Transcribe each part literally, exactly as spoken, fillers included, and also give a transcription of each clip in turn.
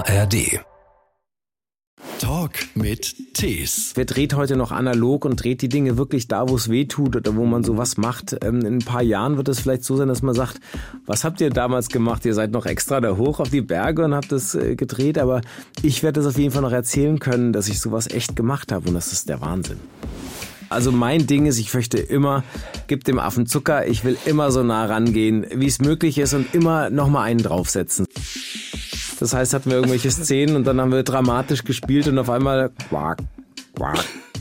R D. Talk mit Tees. Wer dreht heute noch analog und dreht die Dinge wirklich da, wo es weh tut oder wo man sowas macht? Ähm, in ein paar Jahren wird es vielleicht so sein, dass man sagt, was habt ihr damals gemacht? Ihr seid noch extra da hoch auf die Berge und habt das äh, gedreht, aber ich werde das auf jeden Fall noch erzählen können, dass ich sowas echt gemacht habe und das ist der Wahnsinn. Also mein Ding ist, ich möchte immer, gib dem Affen Zucker, ich will immer so nah rangehen, wie es möglich ist und immer nochmal einen draufsetzen. Das heißt, hatten wir irgendwelche Szenen und dann haben wir dramatisch gespielt und auf einmal quack, quack.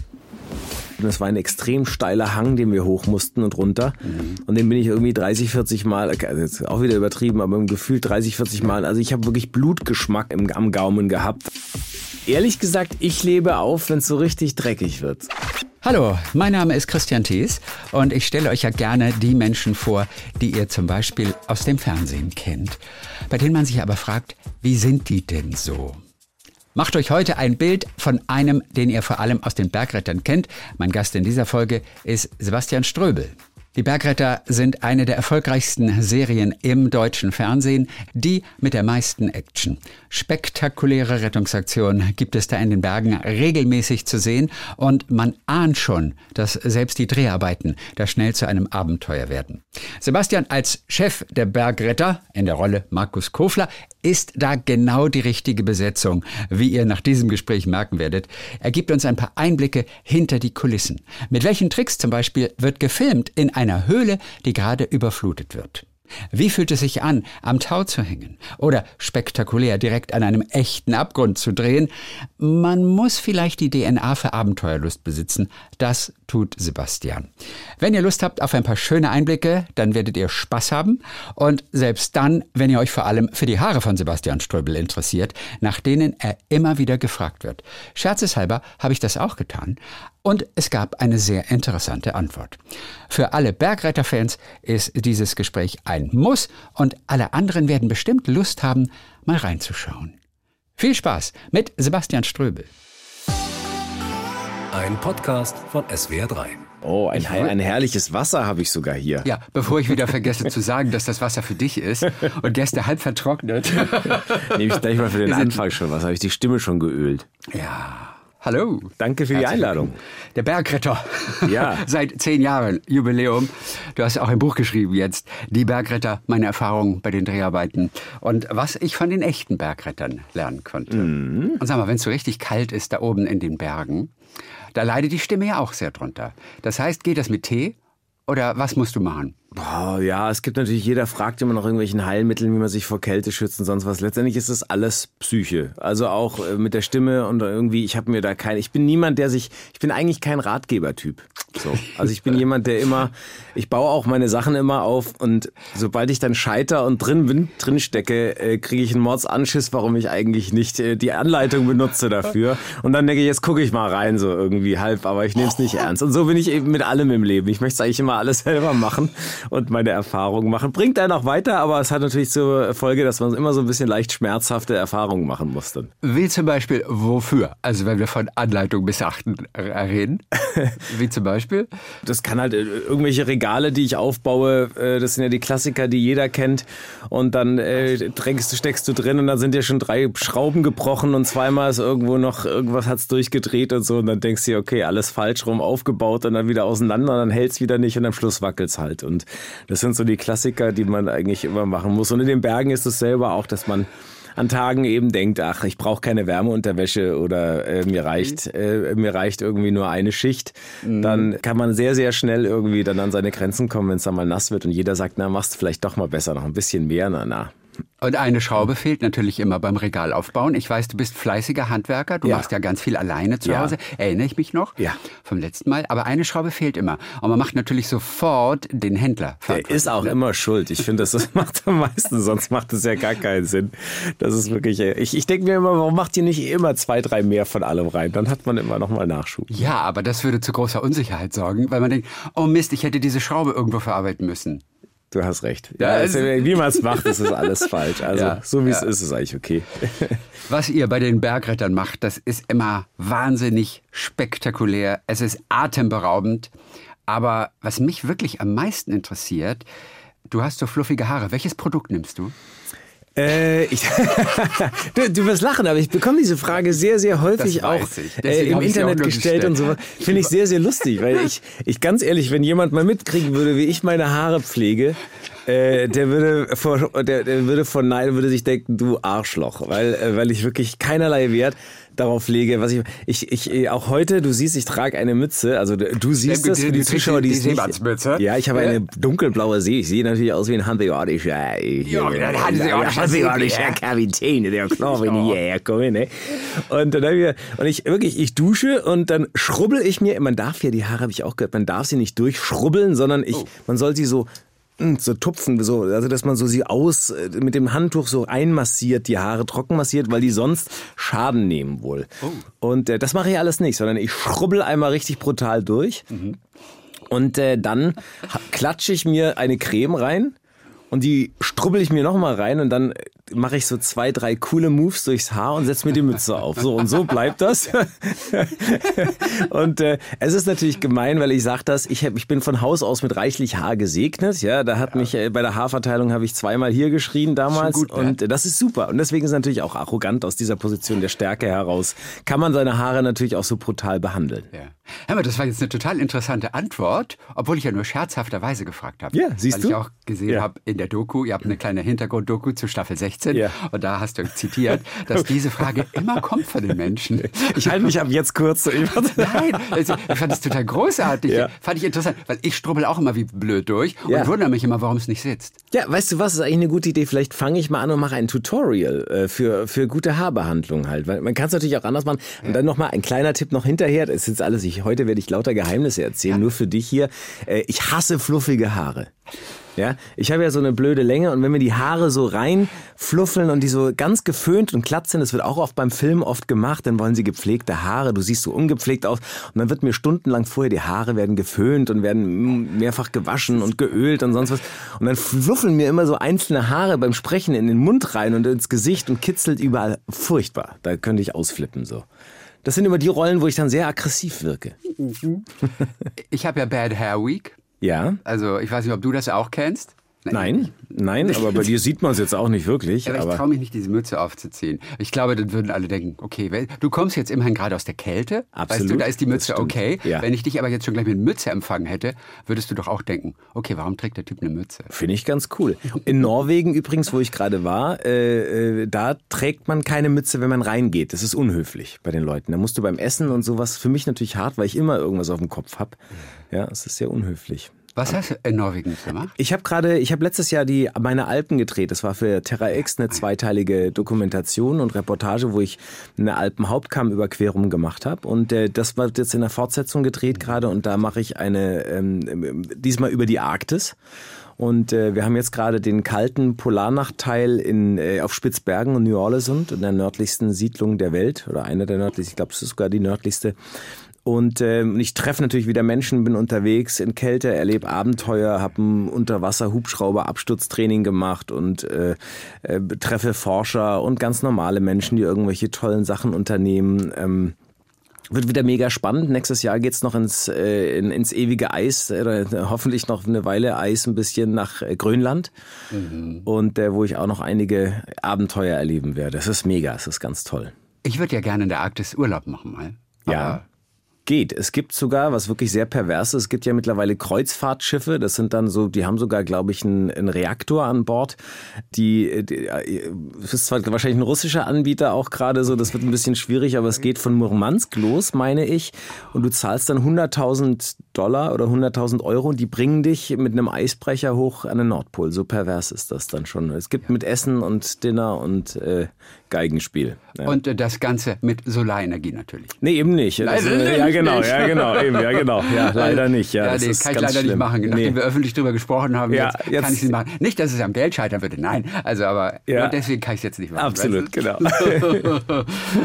Und es war ein extrem steiler Hang, den wir hoch mussten und runter. Mhm. Und den bin ich irgendwie dreißig, vierzig Mal, also jetzt auch wieder übertrieben, aber im Gefühl dreißig, vierzig Mal. Also ich habe wirklich Blutgeschmack im, am Gaumen gehabt. Ehrlich gesagt, ich lebe auf, wenn es so richtig dreckig wird. Hallo, mein Name ist Christian Thees und ich stelle euch ja gerne die Menschen vor, die ihr zum Beispiel aus dem Fernsehen kennt, bei denen man sich aber fragt, wie sind die denn so? Macht euch heute ein Bild von einem, den ihr vor allem aus den Bergrettern kennt. Mein Gast in dieser Folge ist Sebastian Ströbel. Die Bergretter sind eine der erfolgreichsten Serien im deutschen Fernsehen, die mit der meisten Action. Spektakuläre Rettungsaktionen gibt es da in den Bergen regelmäßig zu sehen und man ahnt schon, dass selbst die Dreharbeiten da schnell zu einem Abenteuer werden. Sebastian als Chef der Bergretter, in der Rolle Markus Kofler, ist da genau die richtige Besetzung, wie ihr nach diesem Gespräch merken werdet. Er gibt uns ein paar Einblicke hinter die Kulissen. Mit welchen Tricks zum Beispiel wird gefilmt in einer Höhle, die gerade überflutet wird? Wie fühlt es sich an, am Tau zu hängen? Oder spektakulär direkt an einem echten Abgrund zu drehen? Man muss vielleicht die D N A für Abenteuerlust besitzen. Das tut Sebastian. Wenn ihr Lust habt auf ein paar schöne Einblicke, dann werdet ihr Spaß haben. Und selbst dann, wenn ihr euch vor allem für die Haare von Sebastian Ströbel interessiert, nach denen er immer wieder gefragt wird. Scherzeshalber habe ich das auch getan. Und es gab eine sehr interessante Antwort. Für alle Bergretter-Fans ist dieses Gespräch ein Muss und alle anderen werden bestimmt Lust haben, mal reinzuschauen. Viel Spaß mit Sebastian Ströbel. Ein Podcast von S W R drei. Oh, ein, ein herrliches Wasser habe ich sogar hier. Ja, bevor ich wieder vergesse zu sagen, dass das Wasser für dich ist und der ist der halb vertrocknet. Nehme ich gleich mal für den Anfang schon was, habe ich die Stimme schon geölt. Ja. Hallo. Danke für die Herzlich Einladung. Der Bergretter. Ja. Seit zehn Jahren Jubiläum. Du hast auch ein Buch geschrieben jetzt. Die Bergretter, meine Erfahrungen bei den Dreharbeiten. Und was ich von den echten Bergrettern lernen konnte. Mhm. Und sag mal, wenn es so richtig kalt ist da oben in den Bergen, da leidet die Stimme ja auch sehr drunter. Das heißt, geht das mit Tee? Oder was musst du machen? Boah, ja, es gibt natürlich, jeder fragt immer nach irgendwelchen Heilmitteln, wie man sich vor Kälte schützt und sonst was. Letztendlich ist es alles Psyche. Also auch äh, mit der Stimme und irgendwie, ich habe mir da kein, ich bin niemand, der sich, ich bin eigentlich kein Ratgebertyp. So. Also ich bin jemand, der immer, ich baue auch meine Sachen immer auf und sobald ich dann scheiter und drin bin, drin stecke, äh, kriege ich einen Mordsanschiss, warum ich eigentlich nicht äh, die Anleitung benutze dafür. Und dann denke ich, jetzt gucke ich mal rein, so irgendwie halb, aber ich nehme es nicht ernst. Und so bin ich eben mit allem im Leben. Ich möchte eigentlich immer alles selber machen und meine Erfahrungen machen. Bringt einen auch weiter, aber es hat natürlich zur Folge, dass man immer so ein bisschen leicht schmerzhafte Erfahrungen machen muss dann. Wie zum Beispiel wofür? Also wenn wir von Anleitung missachten reden. Wie zum Beispiel? Das kann halt irgendwelche Regale, die ich aufbaue, das sind ja die Klassiker, die jeder kennt. Und dann äh, drängst, steckst du drin und dann sind ja schon drei Schrauben gebrochen und zweimal ist irgendwo noch, irgendwas hat's durchgedreht und so. Und dann denkst du dir, okay, alles falsch rum aufgebaut und dann wieder auseinander und dann hält's wieder nicht und am Schluss wackelt's halt. Und das sind so die Klassiker, die man eigentlich immer machen muss. Und in den Bergen ist es selber auch, dass man an Tagen eben denkt, ach, ich brauche keine Wärmeunterwäsche oder äh, mir reicht äh, mir reicht irgendwie nur eine Schicht. Mhm. Dann kann man sehr, sehr schnell irgendwie dann an seine Grenzen kommen, wenn es dann mal nass wird und jeder sagt, na, machst du vielleicht doch mal besser, noch ein bisschen mehr, na, na. Und eine Schraube fehlt natürlich immer beim Regalaufbauen. Ich weiß, du bist fleißiger Handwerker. Du ja. machst ja ganz viel alleine zu ja. Hause. Erinnere ich mich noch ja. vom letzten Mal. Aber eine Schraube fehlt immer. Und man macht natürlich sofort den Händler. Der ist auch immer schuld. Ich finde, das, das macht am meisten. Sonst macht es ja gar keinen Sinn. Das ist wirklich, ich, ich denke mir immer, warum macht ihr nicht immer zwei, drei mehr von allem rein? Dann hat man immer noch mal Nachschub. Ja, aber das würde zu großer Unsicherheit sorgen, weil man denkt, oh Mist, ich hätte diese Schraube irgendwo verarbeiten müssen. Du hast recht. Ja, also, wie man es macht, ist es alles falsch. Also ja, so wie es ja. ist, ist es eigentlich okay. Was ihr bei den Bergrettern macht, das ist immer wahnsinnig spektakulär. Es ist atemberaubend. Aber was mich wirklich am meisten interessiert, du hast so fluffige Haare. Welches Produkt nimmst du? Äh, ich, du, du wirst lachen, aber ich bekomme diese Frage sehr, sehr häufig auch äh, im Internet gestellt und so. Finde ich sehr, sehr lustig, weil ich, ich ganz ehrlich, wenn jemand mal mitkriegen würde, wie ich meine Haare pflege, äh, der würde vor, der, der würde von Nein, würde sich denken, du Arschloch, weil, äh, weil ich wirklich keinerlei Wert darauf lege, was ich, ich, ich, auch heute, du siehst, ich trage eine Mütze, also du siehst das für die Zuschauer, die es nicht. Ja, ich habe eine dunkelblaue See, ich sehe natürlich aus wie ein hanseatischer, ja, hanseatischer Kapitän, der klar, wenn ich hierher komme, ne? Und dann habe ich, und ich, wirklich, ich dusche und dann schrubbel ich mir, man darf ja, die Haare habe ich auch gehört, man darf sie nicht durchschrubbeln, sondern ich, oh. man soll sie so, so tupfen, so, also dass man so sie aus mit dem Handtuch so einmassiert, die Haare trocken massiert, weil die sonst Schaden nehmen wohl. Oh. Und äh, das mache ich alles nicht, sondern ich schrubbel einmal richtig brutal durch mhm. und äh, dann klatsche ich mir eine Creme rein und die strubbel ich mir nochmal rein und dann mache ich so zwei, drei coole Moves durchs Haar und setze mir die Mütze auf. So und so bleibt das. Und äh, es ist natürlich gemein, weil ich sage das, ich, hab, ich bin von Haus aus mit reichlich Haar gesegnet. Ja, da hat ja. mich äh, bei der Haarverteilung habe ich zweimal hier geschrien damals gut, und äh, das ist super. Und deswegen ist es natürlich auch arrogant aus dieser Position der Stärke heraus. Kann man seine Haare natürlich auch so brutal behandeln. Ja. Hör mal, das war jetzt eine total interessante Antwort, obwohl ich ja nur scherzhafterweise gefragt habe. Ja, siehst weil du? Weil ich auch gesehen ja. habe in der Doku, ihr habt eine kleine Hintergrund-Doku zu Staffel sechzehn. Ja. Und da hast du zitiert, dass diese Frage immer kommt von den Menschen. Ich halte mich ab jetzt kurz. Nein, also ich fand das total großartig. Ja. Fand ich interessant, weil ich strubbel auch immer wie blöd durch und ja. wundere mich immer, warum es nicht sitzt. Ja, weißt du was, ist eigentlich eine gute Idee. Vielleicht fange ich mal an und mache ein Tutorial äh, für, für gute Haarbehandlung halt. Weil man kann es natürlich auch anders machen. Und dann nochmal ein kleiner Tipp noch hinterher. Das ist jetzt alles, ich, heute werde ich lauter Geheimnisse erzählen, ja. nur für dich hier. Äh, ich hasse fluffige Haare. Ja, ich habe ja so eine blöde Länge und wenn mir die Haare so reinfluffeln und die so ganz geföhnt und glatt sind, das wird auch oft beim Film oft gemacht, dann wollen sie gepflegte Haare, du siehst so ungepflegt aus und dann wird mir stundenlang vorher, die Haare werden geföhnt und werden mehrfach gewaschen und geölt und sonst was und dann fluffeln mir immer so einzelne Haare beim Sprechen in den Mund rein und ins Gesicht und kitzelt überall. Furchtbar, da könnte ich ausflippen so. Das sind immer die Rollen, wo ich dann sehr aggressiv wirke. Ich habe ja Bad Hair Week. Ja. Also ich weiß nicht, ob du das auch kennst. Nein, nein, aber bei dir sieht man es jetzt auch nicht wirklich. Aber, aber ich traue mich nicht, diese Mütze aufzuziehen. Ich glaube, dann würden alle denken, okay, du kommst jetzt immerhin gerade aus der Kälte. Absolut. Weißt du, da ist die Mütze okay. Ja. Wenn ich dich aber jetzt schon gleich mit Mütze empfangen hätte, würdest du doch auch denken, okay, warum trägt der Typ eine Mütze? Finde ich ganz cool. In Norwegen übrigens, wo ich gerade war, äh, äh, da trägt man keine Mütze, wenn man reingeht. Das ist unhöflich bei den Leuten. Da musst du beim Essen und sowas, für mich natürlich hart, weil ich immer irgendwas auf dem Kopf habe. Ja, es ist sehr unhöflich. Was hast du in Norwegen gemacht? Ich habe gerade, ich habe letztes Jahr die meine Alpen gedreht. Das war für Terra X eine zweiteilige Dokumentation und Reportage, wo ich eine Alpenhauptkammüberquerung gemacht habe. Und äh, das wird jetzt in der Fortsetzung gedreht gerade. Und da mache ich eine ähm, diesmal über die Arktis. Und äh, wir haben jetzt gerade den kalten Polarnachtteil in, äh, auf Spitzbergen und New Orleans, in der nördlichsten Siedlung der Welt oder einer der nördlichsten. Ich glaube, es ist sogar die nördlichste. Und äh, ich treffe natürlich wieder Menschen, bin unterwegs in Kälte, erlebe Abenteuer, habe ein Unterwasser-Hubschrauber-Absturztraining gemacht und äh, äh, treffe Forscher und ganz normale Menschen, die irgendwelche tollen Sachen unternehmen. Ähm, Wird wieder mega spannend. Nächstes Jahr geht's noch ins, äh, in, ins ewige Eis, äh, hoffentlich noch eine Weile Eis ein bisschen nach äh, Grönland. Mhm. Und äh, wo ich auch noch einige Abenteuer erleben werde. Das ist mega, das ist ganz toll. Ich würde ja gerne in der Arktis Urlaub machen mal. Ja. Geht. Es gibt sogar, was wirklich sehr pervers ist, es gibt ja mittlerweile Kreuzfahrtschiffe, das sind dann so, die haben sogar, glaube ich, einen, einen Reaktor an Bord. Die, die, das ist zwar wahrscheinlich ein russischer Anbieter auch gerade so, das wird ein bisschen schwierig, aber es geht von Murmansk los, meine ich, und du zahlst dann hunderttausend Dollar oder hunderttausend Euro und die bringen dich mit einem Eisbrecher hoch an den Nordpol. So pervers ist das dann schon. Es gibt mit Essen und Dinner und äh, Geigenspiel. Ja. Und äh, das Ganze mit Solarenergie natürlich. Nee, eben nicht. Leider also, nicht. Ja, genau, ja, genau, eben, ja, genau. Ja, leider nicht. Ja, ja das nee, ist kann ich ganz leider schlimm. nicht machen. Nachdem nee. wir öffentlich drüber gesprochen haben, ja, jetzt, jetzt kann ich es nicht machen. Nicht, dass es am Geld scheitern würde, nein. Also, aber ja. deswegen kann ich es jetzt nicht machen. Absolut, weißt du? Genau.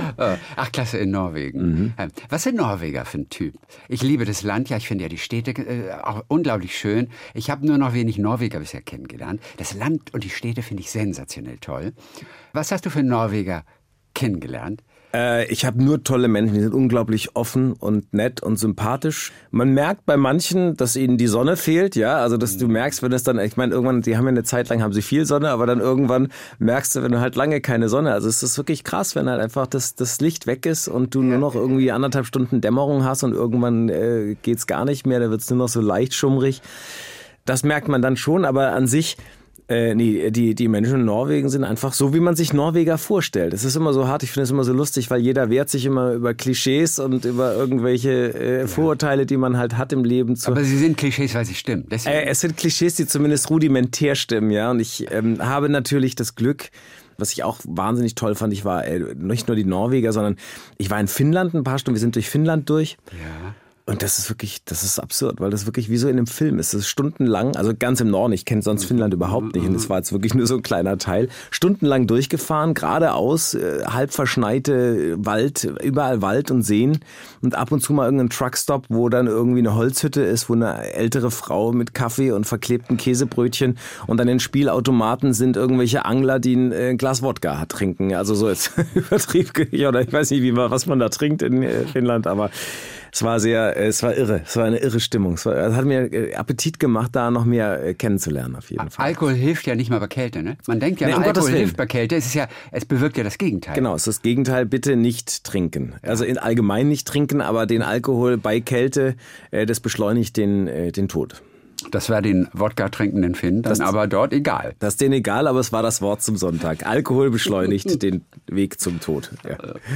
Ach, klasse, in Norwegen. Mhm. Was sind Norweger für ein Typ? Ich liebe das Land, ja, ich finde ja die Städte äh, auch unglaublich schön. Ich habe nur noch wenig Norweger bisher kennengelernt. Das Land und die Städte finde ich sensationell toll. Was hast du für Norweger kennengelernt? Äh, ich habe nur tolle Menschen, die sind unglaublich offen und nett und sympathisch. Man merkt bei manchen, dass ihnen die Sonne fehlt, ja, also dass du merkst, wenn es dann, ich meine, irgendwann, die haben ja eine Zeit lang, haben sie viel Sonne, aber dann irgendwann merkst du, wenn du halt lange keine Sonne, also es ist wirklich krass, wenn halt einfach das, das Licht weg ist und du nur noch irgendwie anderthalb Stunden Dämmerung hast und irgendwann äh, geht's gar nicht mehr, da wird's nur noch so leicht schummrig. Das merkt man dann schon, aber an sich, äh, nee, die, die Menschen in Norwegen sind einfach so, wie man sich Norweger vorstellt. Es ist immer so hart, ich finde es immer so lustig, weil jeder wehrt sich immer über Klischees und über irgendwelche äh, Vorurteile, die man halt hat im Leben. Zu, Aber sie sind Klischees, weil sie stimmen. Äh, es sind Klischees, die zumindest rudimentär stimmen, ja. Und ich ähm, habe natürlich das Glück, was ich auch wahnsinnig toll fand, ich war äh, nicht nur die Norweger, sondern ich war in Finnland ein paar Stunden, wir sind durch Finnland durch. Ja. Und das ist wirklich, das ist absurd, weil das wirklich wie so in einem Film ist. Das ist stundenlang, also ganz im Norden, ich kenne sonst Finnland überhaupt nicht und das war jetzt wirklich nur so ein kleiner Teil. Stundenlang durchgefahren, geradeaus, äh, halb verschneite Wald, überall Wald und Seen und ab und zu mal irgendein Truckstop, wo dann irgendwie eine Holzhütte ist, wo eine ältere Frau mit Kaffee und verklebten Käsebrötchen und an den Spielautomaten sind irgendwelche Angler, die ein äh, Glas Wodka trinken. Also so jetzt übertrieben, oder ich weiß nicht, wie man, was man da trinkt in äh, Finnland, aber es war sehr, es war irre, es war eine irre Stimmung. Es, war, es hat mir Appetit gemacht, da noch mehr kennenzulernen auf jeden Fall. Alkohol hilft ja nicht mal bei Kälte, ne? Man denkt ja, nee, um Alkohol hilft bei Kälte, es ist ja, es bewirkt ja das Gegenteil. Genau, es ist das Gegenteil, bitte nicht trinken. Ja. Also in allgemein nicht trinken, aber den Alkohol bei Kälte, das beschleunigt den, den Tod. Das war den Wodka trinkenden Finn, dann das, aber dort egal. Das ist denen egal, aber es war das Wort zum Sonntag. Alkohol beschleunigt den Weg zum Tod. Ja.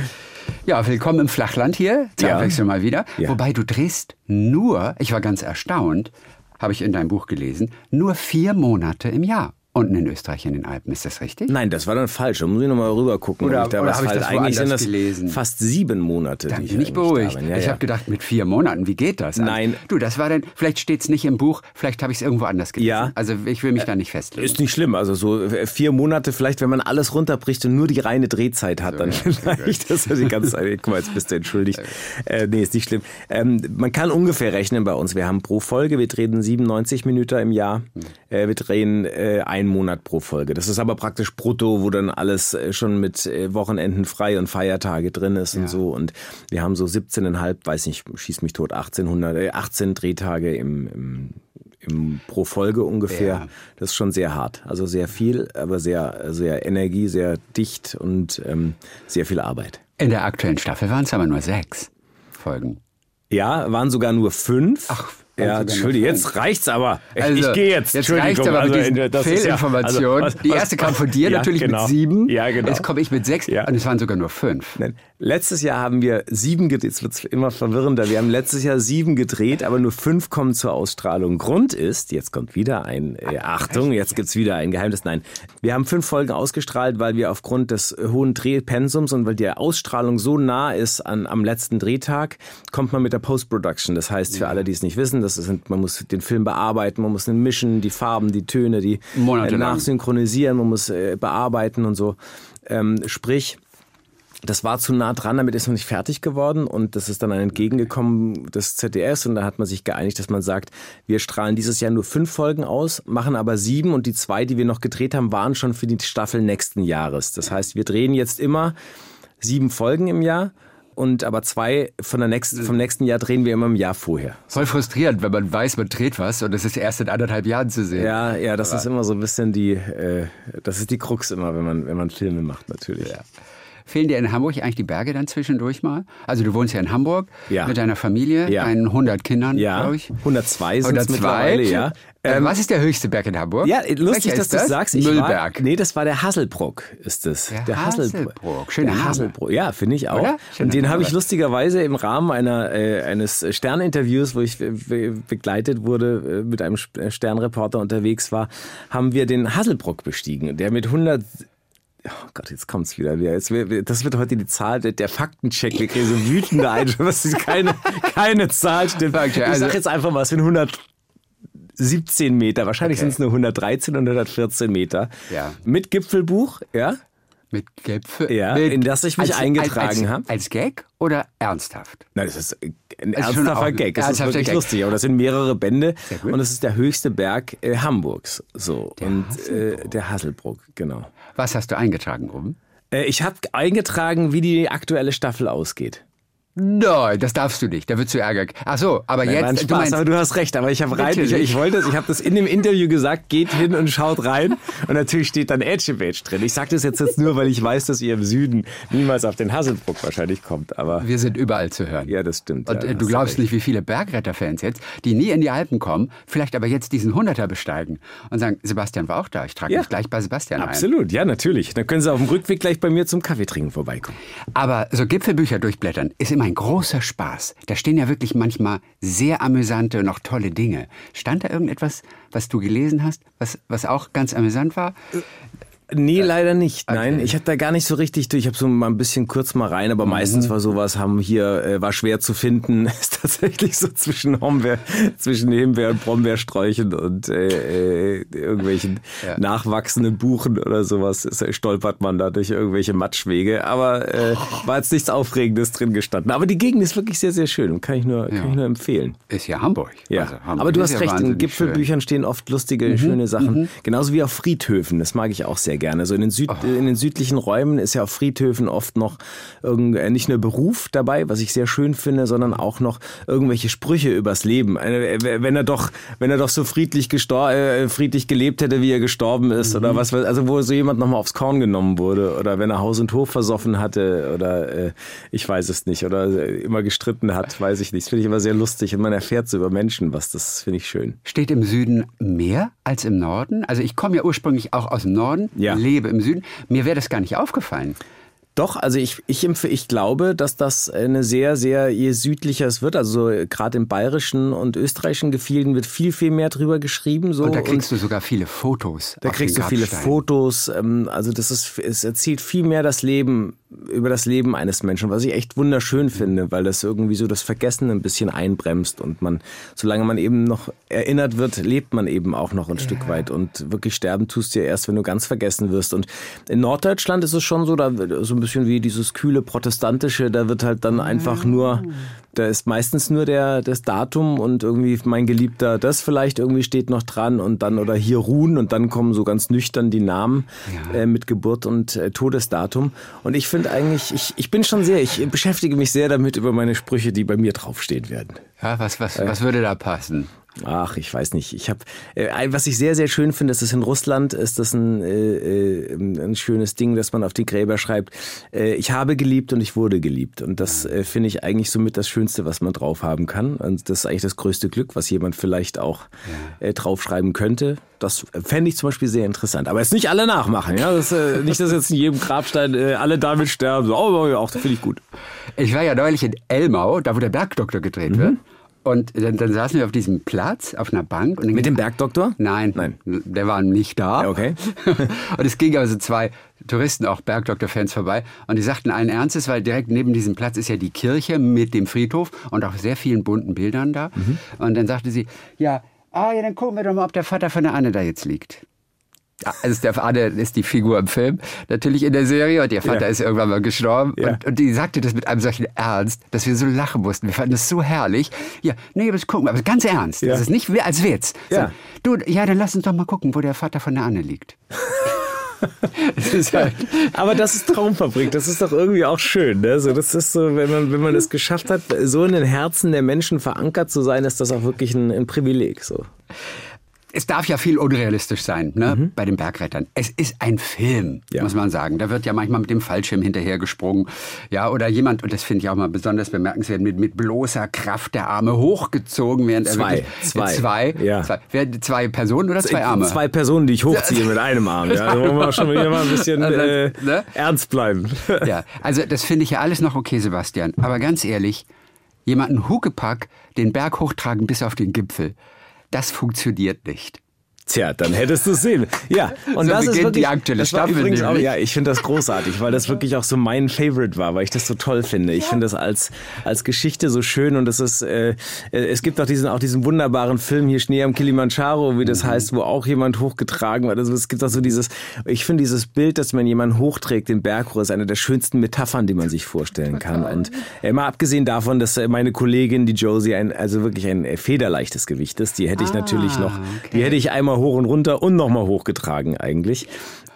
Ja, willkommen im Flachland hier, zur ja. Abwechslung mal wieder. Ja. Wobei du drehst nur, ich war ganz erstaunt, habe ich in deinem Buch gelesen, nur vier Monate im Jahr. Unten in Österreich in den Alpen, ist das richtig? Nein, das war dann falsch. Da muss ich nochmal rüber gucken. Oder, da oder habe ich das Eigentlich sind das gelesen? fast sieben Monate. Dann die bin ich beruhigt. Ja, ich ja. habe gedacht, mit vier Monaten, wie geht das? Nein. Du, das war denn, vielleicht steht es nicht im Buch, vielleicht habe ich es irgendwo anders gelesen. Ja. Also ich will mich da nicht festlegen. Ist nicht schlimm. Also so vier Monate, vielleicht, wenn man alles runterbricht und nur die reine Drehzeit hat, so, dann ja, vielleicht. Das ist die ganze Zeit. Guck mal, jetzt bist du entschuldigt. Äh, nee, ist nicht schlimm. Ähm, man kann ungefähr rechnen bei uns. Wir haben pro Folge, wir drehen siebenundneunzig Minuten im Jahr. Äh, wir drehen äh, einen Monat pro Folge. Das ist aber praktisch brutto, wo dann alles schon mit Wochenenden frei und Feiertage drin ist und ja. so. Und wir haben so siebzehn Komma fünf, weiß nicht, schieß mich tot, achtzehnhundert, achtzehn Drehtage im, im, im pro Folge ungefähr. Ja. Das ist schon sehr hart. Also sehr viel, aber sehr, sehr Energie, sehr dicht und ähm, sehr viel Arbeit. In der aktuellen Staffel waren es aber nur sechs Folgen. Ja, waren sogar nur fünf. Ach, ja, Entschuldigung, jetzt reicht's aber. Ich, also, ich gehe jetzt. Jetzt reicht's aber mit diesen also, Fehlinformationen. Ja, also, die erste kam von dir ja, natürlich genau. mit sieben. Ja, genau. Jetzt komme ich mit sechs ja. und es waren sogar nur fünf. Nein. Letztes Jahr haben wir sieben gedreht. Jetzt wird's immer verwirrender. Wir haben letztes Jahr sieben gedreht, aber nur fünf kommen zur Ausstrahlung. Grund ist, jetzt kommt wieder ein, äh, Achtung, jetzt gibt's wieder ein Geheimnis. Nein, wir haben fünf Folgen ausgestrahlt, weil wir aufgrund des hohen Drehpensums und weil die Ausstrahlung so nah ist an, am letzten Drehtag, kommt man mit der Post-Production. Das heißt, für alle, die es nicht wissen, das sind, man muss den Film bearbeiten, man muss ihn mischen, die Farben, die Töne, die äh, nachsynchronisieren, man muss äh, bearbeiten und so. Ähm, sprich, das war zu nah dran, damit ist man nicht fertig geworden und das ist dann ein Entgegengekommen des Z D Fs und da hat man sich geeinigt, dass man sagt, wir strahlen dieses Jahr nur fünf Folgen aus, machen aber sieben und die zwei, die wir noch gedreht haben, waren schon für die Staffel nächsten Jahres. Das heißt, wir drehen jetzt immer sieben Folgen im Jahr. Und aber zwei von der nächsten, vom nächsten Jahr drehen wir immer im Jahr vorher. Voll frustrierend, wenn man weiß, man dreht was und es ist erst in anderthalb Jahren zu sehen. Ja, ja, das aber ist immer so ein bisschen die, äh, das ist die Krux immer, wenn man, wenn man Filme macht natürlich. Ja. Fehlen dir in Hamburg eigentlich die Berge dann zwischendurch mal? Also du wohnst ja in Hamburg ja. mit deiner Familie, ja. deinen hundert Kindern, ja. glaube ich. hundertzwei sind es mittlerweile, ja. Ähm, Was ist der höchste Berg in Hamburg? Ja, lustig, Welcher dass du das sagst. Ich Müllberg. War, nee, das war der Hasselbrock, ist es. Der, der Hasselbrock. Schöner der Name. Hasselbrock. Ja, finde ich auch. Oder? Und den habe ich lustigerweise im Rahmen einer, äh, eines Sterninterviews, wo ich be- begleitet wurde, äh, mit einem Sternreporter unterwegs war, haben wir den Hasselbrock bestiegen. Der mit hundert Oh Gott, jetzt kommt's wieder. Das wird heute die Zahl, der Faktencheck. Wir kriegen so wütende Einstellungen. Das ist keine, keine Zahl stimmt. Ich sag jetzt einfach mal, es sind hundertsiebzehn Meter. Wahrscheinlich okay. sind es nur hundertdreizehn und hundertvierzehn Meter. Ja. Mit Gipfelbuch, ja. Mit Gipfel? Ja, mit, in das ich mich als, eingetragen habe. Als Gag oder ernsthaft? Nein, das ist ein also ernsthafter Gag. Das ist wirklich Gag. lustig. Aber das sind mehrere Bände. Und das ist der höchste Berg äh, Hamburgs. So. Der und Hasselbrock. Äh, der Hasselbrock, genau. Was hast du eingetragen oben? Äh, ich habe eingetragen, wie die aktuelle Staffel ausgeht. Nein, das darfst du nicht. Da würdest du Ärger. Ach so, aber Nein, jetzt. war ein Spaß, du meinst, aber du hast recht. Aber ich habe rein, ich, ich wollte es, ich habe das in dem Interview gesagt, geht hin und schaut rein. Und natürlich steht dann Edgebage drin. Ich sage das jetzt, jetzt nur, weil ich weiß, dass ihr im Süden niemals auf den Hasselbrook wahrscheinlich kommt. Aber wir sind überall zu hören. Ja, das stimmt. Und ja, äh, du glaubst recht. Nicht, wie viele Bergretter-Fans jetzt, die nie in die Alpen kommen, vielleicht aber jetzt diesen Hunderter besteigen und sagen, Sebastian war auch da. Ich trage ja. mich gleich bei Sebastian ein. Absolut, ja, natürlich. Dann können sie auf dem Rückweg gleich bei mir zum Kaffeetrinken vorbeikommen. Aber so Gipfelbücher durchblättern ist immer ein großer Spaß. Da stehen ja wirklich manchmal sehr amüsante und auch tolle Dinge. Stand da irgendetwas, was du gelesen hast, was, was auch ganz amüsant war? Nee, leider nicht. Nein, okay. Ich habe da gar nicht so richtig durch. Ich habe so mal ein bisschen kurz mal rein, aber mhm. meistens war sowas, haben hier, äh, war schwer zu finden. Ist tatsächlich so zwischen Hombeer, zwischen Himbeer- und Brombeersträuchen und äh, äh, irgendwelchen ja. nachwachsenden Buchen oder sowas. Ist, stolpert man da durch irgendwelche Matschwege. Aber äh, war jetzt nichts Aufregendes drin gestanden. Aber die Gegend ist wirklich sehr, sehr schön und kann ich nur, ja. kann ich nur empfehlen. Ist ja Hamburg. Ja, also Hamburg aber du hast ja recht, in Gipfelbüchern schön. Stehen oft lustige, mhm. schöne Sachen. Mhm. Genauso wie auf Friedhöfen. Das mag ich auch sehr gerne. So in den, Süd, oh. in den südlichen Räumen ist ja auf Friedhöfen oft noch irgend, nicht nur Beruf dabei, was ich sehr schön finde, sondern auch noch irgendwelche Sprüche übers Leben. Wenn er doch, wenn er doch so friedlich gestor- äh, friedlich gelebt hätte, wie er gestorben ist, mhm. oder was, also wo so jemand nochmal aufs Korn genommen wurde, oder wenn er Haus und Hof versoffen hatte, oder äh, ich weiß es nicht, oder immer gestritten hat, weiß ich nicht. Das finde ich immer sehr lustig und man erfährt so über Menschen was, das finde ich schön. Steht im Süden mehr als im Norden? Also ich komme ja ursprünglich auch aus dem Norden, ja. lebe im Süden. Mir wäre das gar nicht aufgefallen. Doch, also ich, ich, ich glaube, dass das eine sehr, sehr, je südlicher es wird, also gerade im bayerischen und österreichischen Gefilden wird viel, viel mehr drüber geschrieben. So. Und da kriegst und du sogar viele Fotos. Da kriegst du viele Fotos, also das ist, es erzählt viel mehr das Leben, über das Leben eines Menschen, was ich echt wunderschön finde, weil das irgendwie so das Vergessen ein bisschen einbremst und man, solange man eben noch erinnert wird, lebt man eben auch noch ein ja. Stück weit und wirklich sterben tust du ja erst, wenn du ganz vergessen wirst. Und in Norddeutschland ist es schon so, da so ein bisschen wie dieses kühle Protestantische, da wird halt dann einfach nur, da ist meistens nur der, das Datum und irgendwie mein Geliebter, das vielleicht irgendwie steht noch dran und dann oder hier ruhen und dann kommen so ganz nüchtern die Namen ja. äh, mit Geburt und äh, Todesdatum. Und ich finde eigentlich, ich, ich bin schon sehr, ich beschäftige mich sehr damit über meine Sprüche, die bei mir draufstehen werden. Ja, was, was, äh, was würde da passen? Ach, ich weiß nicht. Ich habe, äh, was ich sehr, sehr schön finde, ist, dass in Russland ist das ein, äh, ein schönes Ding, dass man auf die Gräber schreibt, äh, ich habe geliebt und ich wurde geliebt. Und das äh, finde ich eigentlich somit das Schönste, was man drauf haben kann. Und das ist eigentlich das größte Glück, was jemand vielleicht auch äh, draufschreiben könnte. Das fände ich zum Beispiel sehr interessant. Aber jetzt nicht alle nachmachen. Ja? Das, äh, nicht, dass jetzt in jedem Grabstein äh, alle damit sterben. So, oh, auch, das finde ich gut. Ich war ja neulich in Elmau, da wo der Bergdoktor gedreht mhm. wird. Und dann, dann saßen wir auf diesem Platz, auf einer Bank. Und mit dem Bergdoktor? Nein, Nein, der war nicht da. Ja, okay. Und es gingen also zwei Touristen, auch Bergdoktor-Fans vorbei. Und die sagten allen Ernstes, weil direkt neben diesem Platz ist ja die Kirche mit dem Friedhof und auch sehr vielen bunten Bildern da. Mhm. Und dann sagte sie, ja, ah ja, dann gucken wir doch mal, ob der Vater von der Anne da jetzt liegt. Also der Vater ist die Figur im Film, natürlich in der Serie, und ihr Vater ja. ist irgendwann mal gestorben. Ja. Und, und die sagte das mit einem solchen Ernst, dass wir so lachen mussten. Wir fanden das so herrlich. Ja, nee, aber gucken wir, aber ganz ernst. Ja. Das ist nicht als Witz. Ja. So, du, ja, dann lass uns doch mal gucken, wo der Vater von der Anne liegt. Das ist halt, aber das ist Traumfabrik, das ist doch irgendwie auch schön. Ne? So, das ist so, wenn man, wenn man es geschafft hat, so in den Herzen der Menschen verankert zu sein, ist das auch wirklich ein, ein Privileg. So. Es darf ja viel unrealistisch sein, ne, mhm. bei den Bergrettern. Es ist ein Film, ja. muss man sagen. Da wird ja manchmal mit dem Fallschirm hinterhergesprungen. Ja, oder jemand, und das finde ich auch mal besonders bemerkenswert, mit, mit bloßer Kraft der Arme hochgezogen, während zwei, er wirklich, zwei, zwei, ja. zwei, zwei Personen oder zwei Arme? Zwei Personen, die ich hochziehe mit einem Arm. Ja, da wollen wir schon wieder mal ein bisschen äh, ne? ernst bleiben. Ja, also das finde ich ja alles noch okay, Sebastian. Aber ganz ehrlich, jemanden Huckepack den Berg hochtragen bis auf den Gipfel, das funktioniert nicht. Tja, dann hättest du es sehen. Ja, und so das ist wirklich, die aktuelle das war Staffel übrigens auch, nämlich. ja, ich finde das großartig, weil das wirklich auch so mein Favorite war, weil ich das so toll finde. Ich finde das als als Geschichte so schön und es ist äh, es gibt auch diesen auch diesen wunderbaren Film hier Schnee am Kilimanjaro, wie das mhm. heißt, wo auch jemand hochgetragen wird. Also es gibt auch so dieses, ich finde dieses Bild, dass man jemanden hochträgt, den Berg hoch, ist eine der schönsten Metaphern, die man sich vorstellen kann. Und äh, mal abgesehen davon, dass meine Kollegin, die Josie, ein also wirklich ein federleichtes Gewicht ist, die hätte ich ah, natürlich noch, okay. die hätte ich einmal hoch und runter und nochmal hochgetragen eigentlich.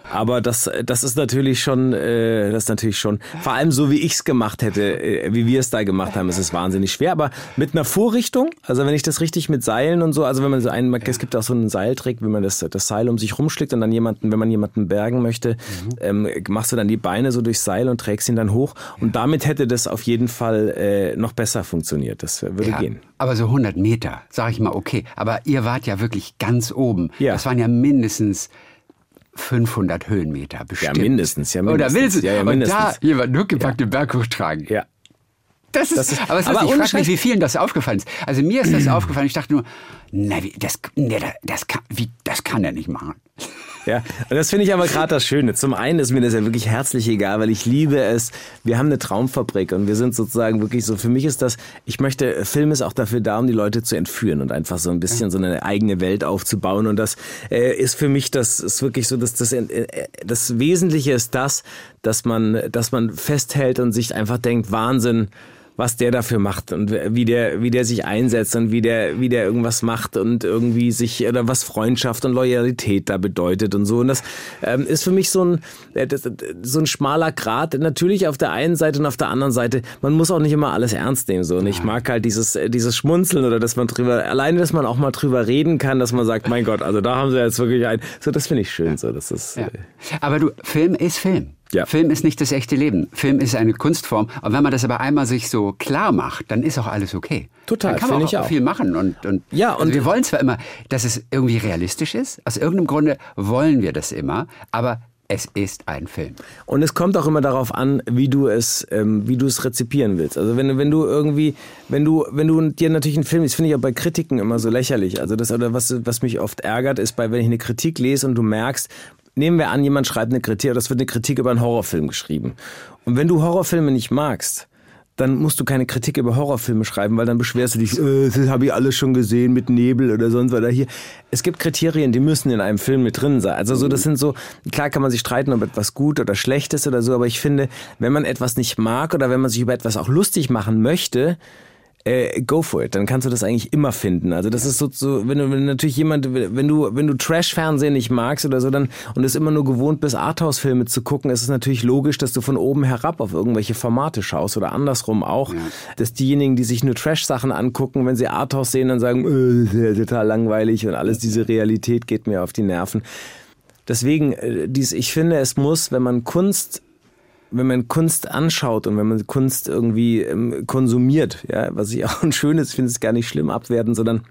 Aber das, das ist natürlich schon, äh, das ist natürlich schon, vor allem so wie ich es gemacht hätte, äh, wie wir es da gemacht haben, ist es wahnsinnig schwer. Aber mit einer Vorrichtung, also wenn ich das richtig mit Seilen und so, also wenn man so einen, es gibt auch so einen Seiltrick, wie man das, das Seil um sich rumschlägt und dann jemanden, wenn man jemanden bergen möchte, mhm. ähm, machst du dann die Beine so durchs Seil und trägst ihn dann hoch. Und damit hätte das auf jeden Fall äh, noch besser funktioniert. Das würde ja, gehen. Aber so hundert Meter, sag ich mal, okay. Aber ihr wart ja wirklich ganz oben. Ja. Das waren ja mindestens fünfhundert Höhenmeter bestimmt. Ja, mindestens. Ja, mindestens. Oder willst du? Ja, ja, und da jemand durchgepackt ja. den Berg hochtragen. Ja. Das ist, das ist, aber es ist aber ich frage mich, wie vielen das aufgefallen ist. Also mir ist das aufgefallen. Ich dachte nur, na, wie, das, nee, das, kann, wie, das kann er nicht machen. Ja, und das finde ich aber gerade das Schöne. Zum einen ist mir das ja wirklich herzlich egal, weil ich liebe es. Wir haben eine Traumfabrik und wir sind sozusagen wirklich so, für mich ist das, ich möchte, Film ist auch dafür da, um die Leute zu entführen und einfach so ein bisschen so eine eigene Welt aufzubauen. Und das äh, ist für mich, das ist wirklich so, dass das, äh, das Wesentliche ist das, dass man, dass man festhält und sich einfach denkt, Wahnsinn, was der dafür macht und wie der, wie der sich einsetzt und wie der, wie der irgendwas macht und irgendwie sich, oder was Freundschaft und Loyalität da bedeutet und so. Und das ähm, ist für mich so ein, äh, das, so ein schmaler Grat. Natürlich auf der einen Seite und auf der anderen Seite, man muss auch nicht immer alles ernst nehmen, so. Und ich mag halt dieses, dieses Schmunzeln oder dass man drüber, alleine, dass man auch mal drüber reden kann, dass man sagt, mein Gott, also da haben sie jetzt wirklich ein, so, das finde ich schön, so, das ist. Ja. Äh, Aber du, Film ist Film. Ja. Film ist nicht das echte Leben. Film ist eine Kunstform. Und wenn man das aber einmal sich so klar macht, dann ist auch alles okay. Total, dann kann man auch, ich auch viel machen. Und, und, ja, und also wir wollen zwar immer, dass es irgendwie realistisch ist. Aus irgendeinem Grunde wollen wir das immer. Aber es ist ein Film. Und es kommt auch immer darauf an, wie du es, ähm, wie du es rezipieren willst. Also wenn, wenn du irgendwie, wenn du, wenn du dir natürlich einen Film, das finde ich auch bei Kritiken immer so lächerlich. Also das, oder was, was mich oft ärgert, ist bei, wenn ich eine Kritik lese und du merkst, nehmen wir an, jemand schreibt eine Kritik, oder das wird eine Kritik über einen Horrorfilm geschrieben. Und wenn du Horrorfilme nicht magst, dann musst du keine Kritik über Horrorfilme schreiben, weil dann beschwerst du dich, äh, das habe ich alles schon gesehen mit Nebel oder sonst was. Hier. Es gibt Kriterien, die müssen in einem Film mit drin sein. Also so, das sind so, klar kann man sich streiten, ob etwas gut oder schlecht ist oder so, aber ich finde, wenn man etwas nicht mag oder wenn man sich über etwas auch lustig machen möchte, Äh, go for it, dann kannst du das eigentlich immer finden. Also das ist so, so wenn du wenn natürlich jemand, wenn du wenn du Trash-Fernsehen nicht magst oder so, dann und es immer nur gewohnt bist, Arthouse-Filme zu gucken, ist es natürlich logisch, dass du von oben herab auf irgendwelche Formate schaust oder andersrum auch, ja. Dass diejenigen, die sich nur Trash-Sachen angucken, wenn sie Arthouse sehen, dann sagen, äh, das ist total langweilig und alles diese Realität geht mir auf die Nerven. Deswegen, äh, dies, ich finde, es muss, wenn man Kunst wenn man Kunst anschaut und wenn man Kunst irgendwie ähm, konsumiert, ja, was ich auch ein schönes, ich finde es gar nicht schlimm abwerten, sondern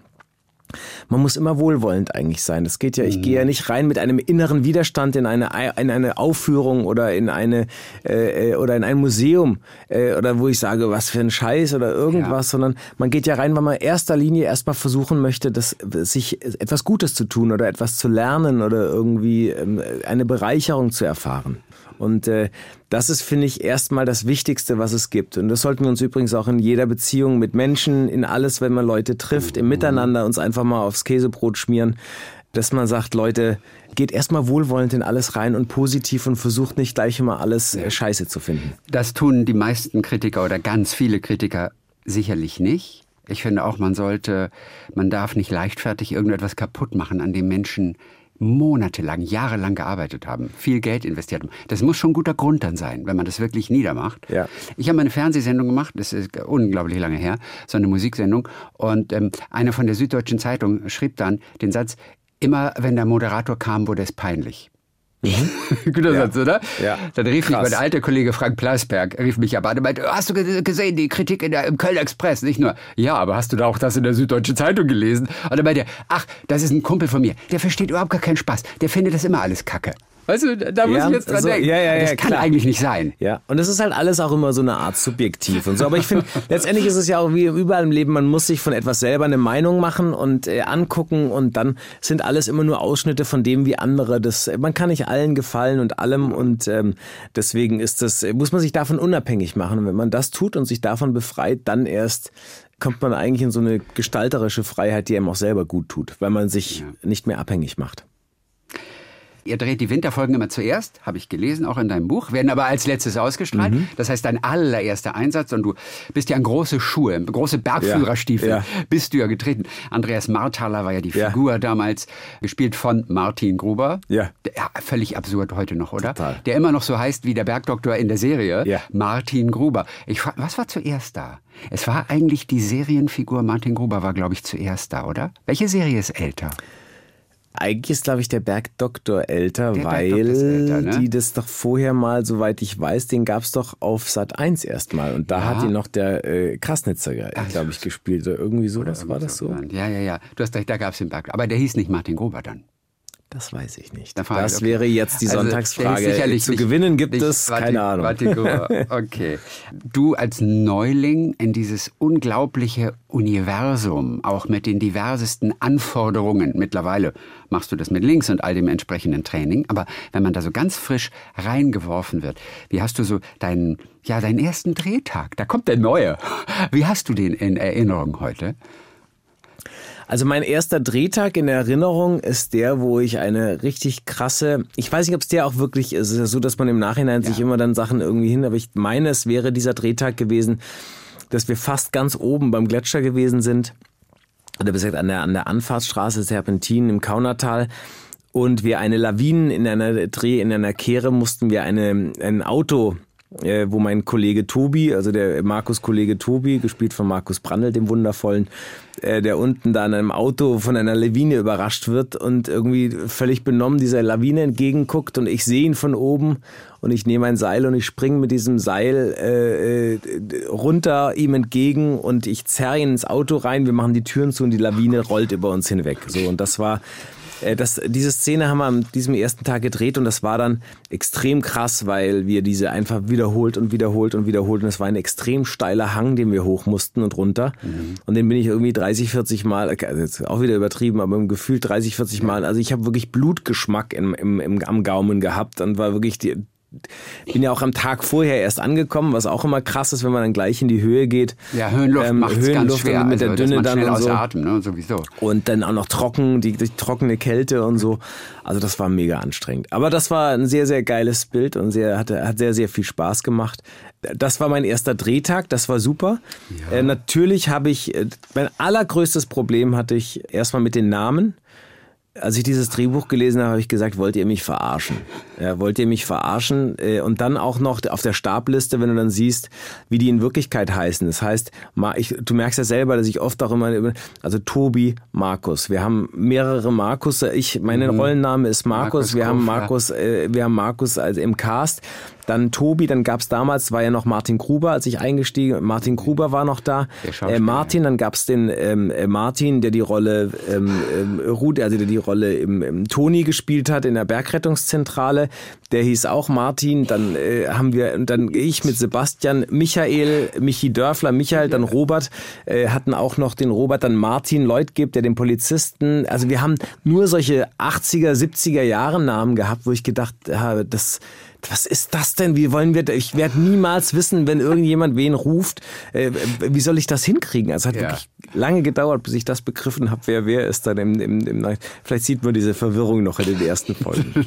man muss immer wohlwollend eigentlich sein. Das geht ja, ich mhm. gehe ja nicht rein mit einem inneren Widerstand in eine in eine Aufführung oder in eine äh, oder in ein Museum äh, oder wo ich sage, was für ein Scheiß oder irgendwas, ja. Sondern man geht ja rein, weil man in erster Linie erstmal versuchen möchte, das, sich etwas Gutes zu tun oder etwas zu lernen oder irgendwie ähm, eine Bereicherung zu erfahren. Und äh, das ist, finde ich, erstmal das Wichtigste, was es gibt. Und das sollten wir uns übrigens auch in jeder Beziehung mit Menschen, in alles, wenn man Leute trifft, im Miteinander uns einfach mal aufs Käsebrot schmieren, dass man sagt, Leute, geht erstmal wohlwollend in alles rein und positiv und versucht nicht gleich immer alles äh, Scheiße zu finden. Das tun die meisten Kritiker oder ganz viele Kritiker sicherlich nicht. Ich finde auch, man sollte, man darf nicht leichtfertig irgendetwas kaputt machen, an dem Menschen monatelang, jahrelang gearbeitet haben, viel Geld investiert haben. Das muss schon ein guter Grund dann sein, wenn man das wirklich niedermacht. Ja. Ich habe eine Fernsehsendung gemacht, das ist unglaublich lange her, so eine Musiksendung. Und ähm, einer von der Süddeutschen Zeitung schrieb dann den Satz, immer wenn der Moderator kam, wurde es peinlich. Mhm. Guter ja. Satz, oder? Ja. Dann rief Krass. mich mein alter Kollege Frank Plasberg, rief mich aber an und meinte, hast du gesehen, die Kritik in der, im Köln Express? Nicht nur, ja, aber hast du da auch das in der Süddeutschen Zeitung gelesen? Und dann meinte er, ach, das ist ein Kumpel von mir, der versteht überhaupt gar keinen Spaß, der findet das immer alles Kacke. Weißt du, da muss ja, ich jetzt dran so, denken. Ja, ja, ja, das kann klar. eigentlich nicht sein. Ja, und das ist halt alles auch immer so eine Art subjektiv und so. Aber ich finde, letztendlich ist es ja auch wie überall im Leben, man muss sich von etwas selber eine Meinung machen und äh, angucken und dann sind alles immer nur Ausschnitte von dem, wie andere das, man kann nicht allen gefallen und allem und ähm, deswegen ist das, muss man sich davon unabhängig machen. Und wenn man das tut und sich davon befreit, dann erst kommt man eigentlich in so eine gestalterische Freiheit, die einem auch selber gut tut, weil man sich ja. nicht mehr abhängig macht. Ihr dreht die Winterfolgen immer zuerst, habe ich gelesen, auch in deinem Buch, werden aber als letztes ausgestrahlt. Mhm. Das heißt, dein allererster Einsatz und du bist ja in große Schuhe, große Bergführerstiefel, ja. Ja. bist du ja getreten. Andreas Marthaler war ja die Figur ja. damals, gespielt von Martin Gruber. Ja. ja. Völlig absurd heute noch, oder? Total. Der immer noch so heißt wie der Bergdoktor in der Serie, ja. Martin Gruber. Ich, was war zuerst da? Es war eigentlich die Serienfigur Martin Gruber war, glaube ich, zuerst da, oder? Welche Serie ist älter? Eigentlich ist, glaube ich, der Bergdoktor älter, der weil Bergdoktor älter, ne? die das doch vorher mal, soweit ich weiß, den gab es doch auf Sat eins erstmal. Und da ja. hat ihn noch der äh, Krasnitzer, glaube ich, gespielt. Oder irgendwie so, das war das so? Ja, ja, ja. Du hast recht, da gab es den Bergdoktor. Aber der hieß nicht Martin Gruber dann. Das weiß ich nicht. Das okay. wäre jetzt die Sonntagsfrage. Also, zu gewinnen gibt nicht, es, Martin, keine Ahnung. Martin Gruber. Okay. Du als Neuling in dieses unglaubliche Universum, auch mit den diversesten Anforderungen. Mittlerweile machst du das mit Links und all dem entsprechenden Training. Aber wenn man da so ganz frisch reingeworfen wird, wie hast du so deinen, ja, deinen ersten Drehtag? Da kommt der neue. Wie hast du den in Erinnerung heute? Also mein erster Drehtag in Erinnerung ist der, wo ich eine richtig krasse, ich weiß nicht, ob es der auch wirklich ist, es ist ja so, dass man im Nachhinein ja. sich immer dann Sachen irgendwie hin, aber ich meine, es wäre dieser Drehtag gewesen, dass wir fast ganz oben beim Gletscher gewesen sind, oder besser gesagt an der, an der Anfahrtsstraße Serpentin im Kaunertal, und wir eine Lawinen in einer Dreh, in einer Kehre mussten wir eine, ein Auto, äh, wo mein Kollege Tobi, also der Markus-Kollege Tobi, gespielt von Markus Brandl, dem Wundervollen, äh, der unten da in einem Auto von einer Lawine überrascht wird und irgendwie völlig benommen dieser Lawine entgegenguckt, und ich sehe ihn von oben und ich nehme ein Seil und ich springe mit diesem Seil äh, äh, runter ihm entgegen und ich zerre ihn ins Auto rein, wir machen die Türen zu und die Lawine rollt über uns hinweg. So, und das war Das, diese Szene haben wir an diesem ersten Tag gedreht, und das war dann extrem krass, weil wir diese einfach wiederholt und wiederholt und wiederholt, und es war ein extrem steiler Hang, den wir hoch mussten und runter, mhm. und den bin ich irgendwie dreißig, vierzig Mal, also jetzt auch wieder übertrieben, aber im Gefühl dreißig, vierzig Mal, also ich habe wirklich Blutgeschmack im, im, im, am Gaumen gehabt, und war wirklich die bin ja auch am Tag vorher erst angekommen, was auch immer krass ist, wenn man dann gleich in die Höhe geht. Ja, Höhenluft ähm, macht's ganz schwer. Mit der also, Dünne dann schnell und so. Außer Atem, ne? Sowieso. Und dann auch noch trocken, die, die trockene Kälte und so. Also das war mega anstrengend. Aber das war ein sehr, sehr geiles Bild und sehr, hatte, hat sehr, sehr viel Spaß gemacht. Das war mein erster Drehtag, das war super. Ja. Äh, natürlich habe ich, mein allergrößtes Problem hatte ich erstmal mit den Namen. Als ich dieses Drehbuch gelesen habe, habe ich gesagt, wollt ihr mich verarschen? Ja, wollt ihr mich verarschen? Und dann auch noch auf der Stabliste, wenn du dann siehst, wie die in Wirklichkeit heißen. Das heißt, ich, du merkst ja selber, dass ich oft auch immer, also Tobi, Markus. Wir haben mehrere Markus. Ich, mein mhm. Rollenname ist Markus. Markus wir Kopf, haben Markus, ja. äh, wir haben Markus also im Cast. Dann Tobi, dann gab's damals, war ja noch Martin Gruber, als ich eingestiegen, Martin Gruber war noch da. Äh, Martin, dann gab's den ähm, Martin, der die Rolle ähm, ähm, Rudi, also der die Rolle im, im Toni gespielt hat in der Bergrettungszentrale. Der hieß auch Martin. Dann äh, haben wir, und dann ich mit Sebastian, Michael, Michi Dörfler, Michael, dann Robert, äh, hatten auch noch den Robert, dann Martin Leutgeb, der den Polizisten. Also wir haben nur solche achtziger, siebziger Jahre Namen gehabt, wo ich gedacht habe, das was ist das denn? Wie wollen wir, ich werde niemals wissen, wenn irgendjemand wen ruft, äh, wie soll ich das hinkriegen? Also es hat ja. wirklich lange gedauert, bis ich das begriffen habe, wer wer ist dann im, im, im vielleicht sieht man diese Verwirrung noch in den ersten Folgen.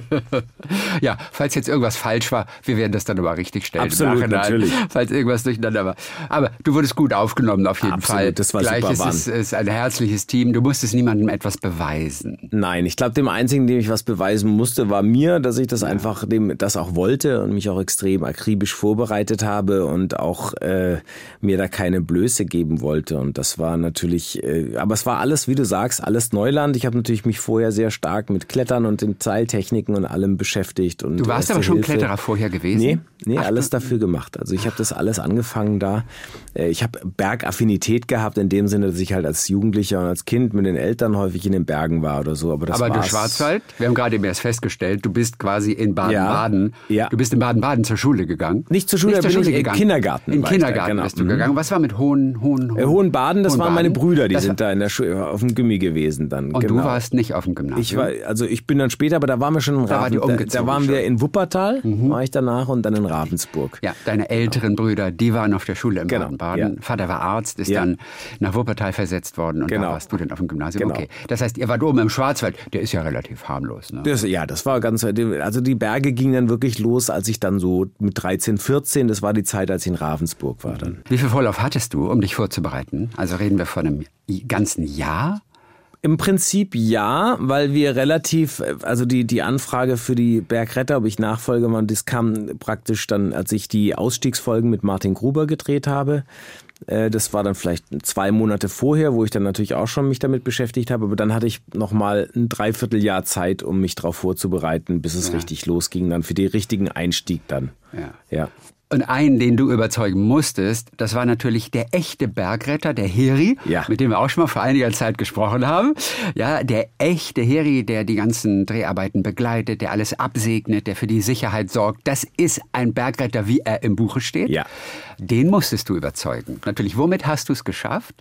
Ja, falls jetzt irgendwas falsch war, wir werden das dann aber richtig stellen. Absolut, natürlich. Falls irgendwas durcheinander war. Aber du wurdest gut aufgenommen auf jeden Absolut, Fall. Das war Gleich super. Es ist, ist ein herzliches Team. Du musstest niemandem etwas beweisen. Nein, ich glaube, dem Einzigen, dem ich was beweisen musste, war mir, dass ich das ja. einfach dem das auch wollte und mich auch extrem akribisch vorbereitet habe und auch äh, mir da keine Blöße geben wollte. Und das war natürlich, äh, aber es war alles, wie du sagst, alles Neuland. Ich habe natürlich mich vorher sehr stark mit Klettern und den Seiltechniken und allem beschäftigt. Und du warst aber schon Hilfe. Kletterer vorher gewesen? Nee, nee Ach, alles dafür gemacht. Also ich habe das alles angefangen da. Äh, ich habe Bergaffinität gehabt in dem Sinne, dass ich halt als Jugendlicher und als Kind mit den Eltern häufig in den Bergen war oder so. Aber, das aber war's. du Schwarzwald, wir haben gerade eben erst festgestellt, du bist quasi in Baden-Baden. Ja. Ja. Du bist in Baden-Baden zur Schule gegangen? Nicht zur Schule, Nicht zur bin Schule ich gegangen. In Kindergarten. In Kindergarten genau. bist du gegangen. Was war mit Hohen, Hohen, Hohen? Äh, Hohenbaden, das Hohenbaden? waren meine Brüder, die das sind da in der Schule, auf dem Gymmi gewesen dann. Und genau. du warst nicht auf dem Gymnasium? Ich war, also ich bin dann später, aber da waren wir schon in Da war die da, da waren schon. wir in Wuppertal, mhm. war ich danach, und dann in Ravensburg. Ja, deine älteren genau. Brüder, die waren auf der Schule in genau. Baden-Baden. Ja. Vater war Arzt, ist ja. dann nach Wuppertal versetzt worden und genau. da warst du dann auf dem Gymnasium. Genau. Okay, das heißt, ihr wart oben im Schwarzwald. Der ist ja relativ harmlos. Ne? Das, ja, das war ganz, also die Berge gingen dann wirklich los, als ich dann so mit dreizehn, vierzehn, das war die Zeit, als ich in Ravensburg war dann. Wie viel Vorlauf hattest du, um dich vorzubereiten? Also reden wir von einem ganzen Jahr? Im Prinzip ja, weil wir relativ, also die, die Anfrage für die Bergretter, ob ich Nachfolger war, das kam praktisch dann, als ich die Ausstiegsfolgen mit Martin Gruber gedreht habe. Das war dann vielleicht zwei Monate vorher, wo ich dann natürlich auch schon mich damit beschäftigt habe. Aber dann hatte ich noch mal ein Dreivierteljahr Zeit, um mich darauf vorzubereiten, bis es ja. richtig losging, dann für den richtigen Einstieg dann. Ja. ja. Und einen, den du überzeugen musstest, das war natürlich der echte Bergretter, der Heri, ja. mit dem wir auch schon mal vor einiger Zeit gesprochen haben. Ja, der echte Heri, der die ganzen Dreharbeiten begleitet, der alles absegnet, der für die Sicherheit sorgt. Das ist ein Bergretter, wie er im Buche steht. Ja. Den musstest du überzeugen. Natürlich, womit hast du es geschafft?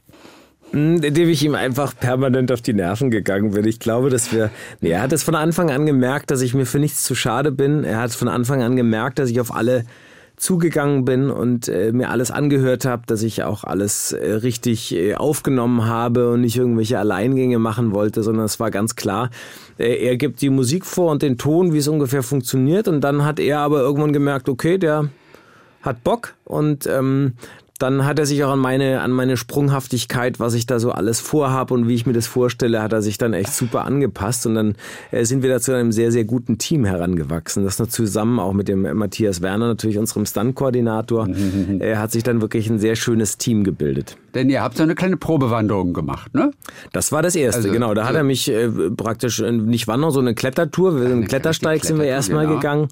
Indem ich ihm einfach permanent auf die Nerven gegangen bin. Ich glaube, dass wir, nee, er hat es von Anfang an gemerkt, dass ich mir für nichts zu schade bin. Er hat von Anfang an gemerkt, dass ich auf alle zugegangen bin und äh, mir alles angehört habe, dass ich auch alles äh, richtig äh, aufgenommen habe und nicht irgendwelche Alleingänge machen wollte, sondern es war ganz klar, äh, er gibt die Musik vor und den Ton, wie es ungefähr funktioniert, und dann hat er aber irgendwann gemerkt, okay, der hat Bock, und ähm, dann hat er sich auch an meine, an meine Sprunghaftigkeit, was ich da so alles vorhabe und wie ich mir das vorstelle, hat er sich dann echt super angepasst, und dann äh, sind wir da zu einem sehr, sehr guten Team herangewachsen. Das noch zusammen auch mit dem Matthias Werner, natürlich unserem Stunt-Koordinator, äh, hat sich dann wirklich ein sehr schönes Team gebildet. Denn ihr habt so eine kleine Probewanderung gemacht, ne? Das war das erste, also, genau. Da so hat er mich äh, praktisch, äh, nicht Wanderung, so eine Klettertour, wir sind einen Klettersteig sind wir erstmal genau. gegangen.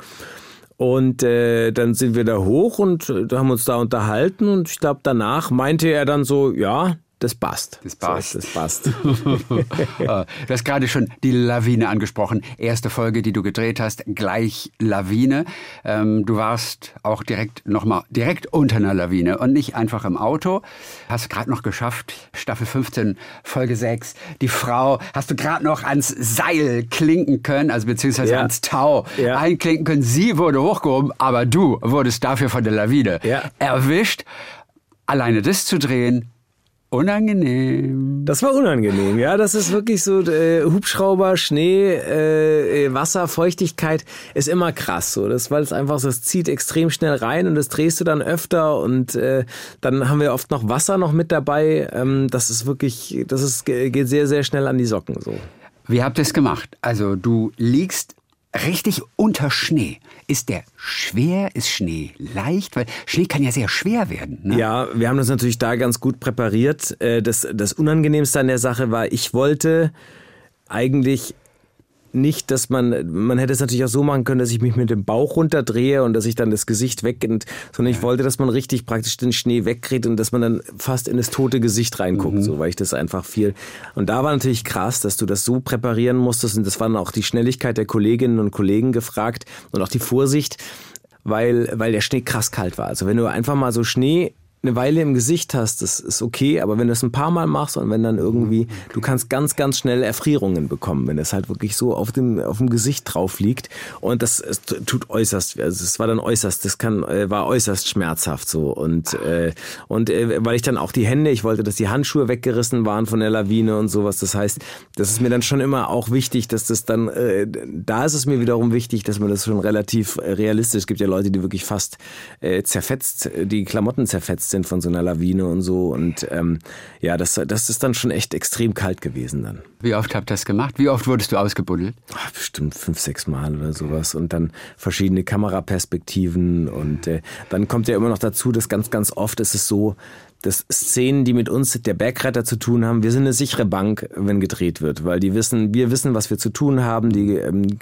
Und äh, dann sind wir da hoch und äh, haben uns da unterhalten, und ich glaube, danach meinte er dann so, ja, das passt. Das passt. So, das passt. Du hast gerade schon die Lawine angesprochen. Erste Folge, die du gedreht hast, gleich Lawine. Ähm, du warst auch direkt nochmal direkt unter einer Lawine und nicht einfach im Auto. Hast gerade noch geschafft, Staffel fünfzehn, Folge sechs. Die Frau hast du gerade noch ans Seil klinken können, also beziehungsweise ja. ans Tau ja. einklinken können. Sie wurde hochgehoben, aber du wurdest dafür von der Lawine ja. erwischt. Alleine das zu drehen, unangenehm. Das war unangenehm, ja. Das ist wirklich so, äh, Hubschrauber, Schnee, äh, Wasser, Feuchtigkeit ist immer krass so. Das, weil es einfach so, es zieht extrem schnell rein und das drehst du dann öfter, und äh, dann haben wir oft noch Wasser noch mit dabei. Ähm, das ist wirklich, das ist, geht sehr, sehr schnell an die Socken so. Wie habt ihr es gemacht? Also du liegst richtig unter Schnee. Ist der schwer? Ist Schnee leicht? Weil Schnee kann ja sehr schwer werden. Ne? Ja, wir haben das natürlich da ganz gut präpariert. Das, das Unangenehmste an der Sache war, ich wollte eigentlich nicht, dass man, man hätte es natürlich auch so machen können, dass ich mich mit dem Bauch runterdrehe und dass ich dann das Gesicht weg, sondern ich wollte, dass man richtig praktisch den Schnee wegkriegt und dass man dann fast in das tote Gesicht reinguckt, mhm. so, weil ich das einfach viel, und da war natürlich krass, dass du das so präparieren musstest, und das war dann auch die Schnelligkeit der Kolleginnen und Kollegen gefragt und auch die Vorsicht, weil, weil der Schnee krass kalt war. Also wenn du einfach mal so Schnee eine Weile im Gesicht hast, das ist okay, aber wenn du es ein paar Mal machst und wenn dann irgendwie, du kannst ganz, ganz schnell Erfrierungen bekommen, wenn es halt wirklich so auf dem, auf dem Gesicht drauf liegt, und das es tut äußerst, also es war dann äußerst, das kann, war äußerst schmerzhaft so, und, äh, und äh, weil ich dann auch die Hände, ich wollte, dass die Handschuhe weggerissen waren von der Lawine und sowas, das heißt, das ist mir dann schon immer auch wichtig, dass das dann, äh, da ist es mir wiederum wichtig, dass man das schon relativ realistisch, es gibt ja Leute, die wirklich fast äh, zerfetzt, die Klamotten zerfetzt sind von so einer Lawine und so, und ähm, ja, das, das ist dann schon echt extrem kalt gewesen dann. Wie oft habt ihr das gemacht? Wie oft wurdest du ausgebuddelt? Ach, bestimmt fünf, sechs Mal oder sowas, und dann verschiedene Kameraperspektiven, und äh, dann kommt ja immer noch dazu, dass ganz, ganz oft ist es so, dass Szenen, die mit uns, der Bergretter, zu tun haben, wir sind eine sichere Bank, wenn gedreht wird, weil die wissen, wir wissen, was wir zu tun haben, die,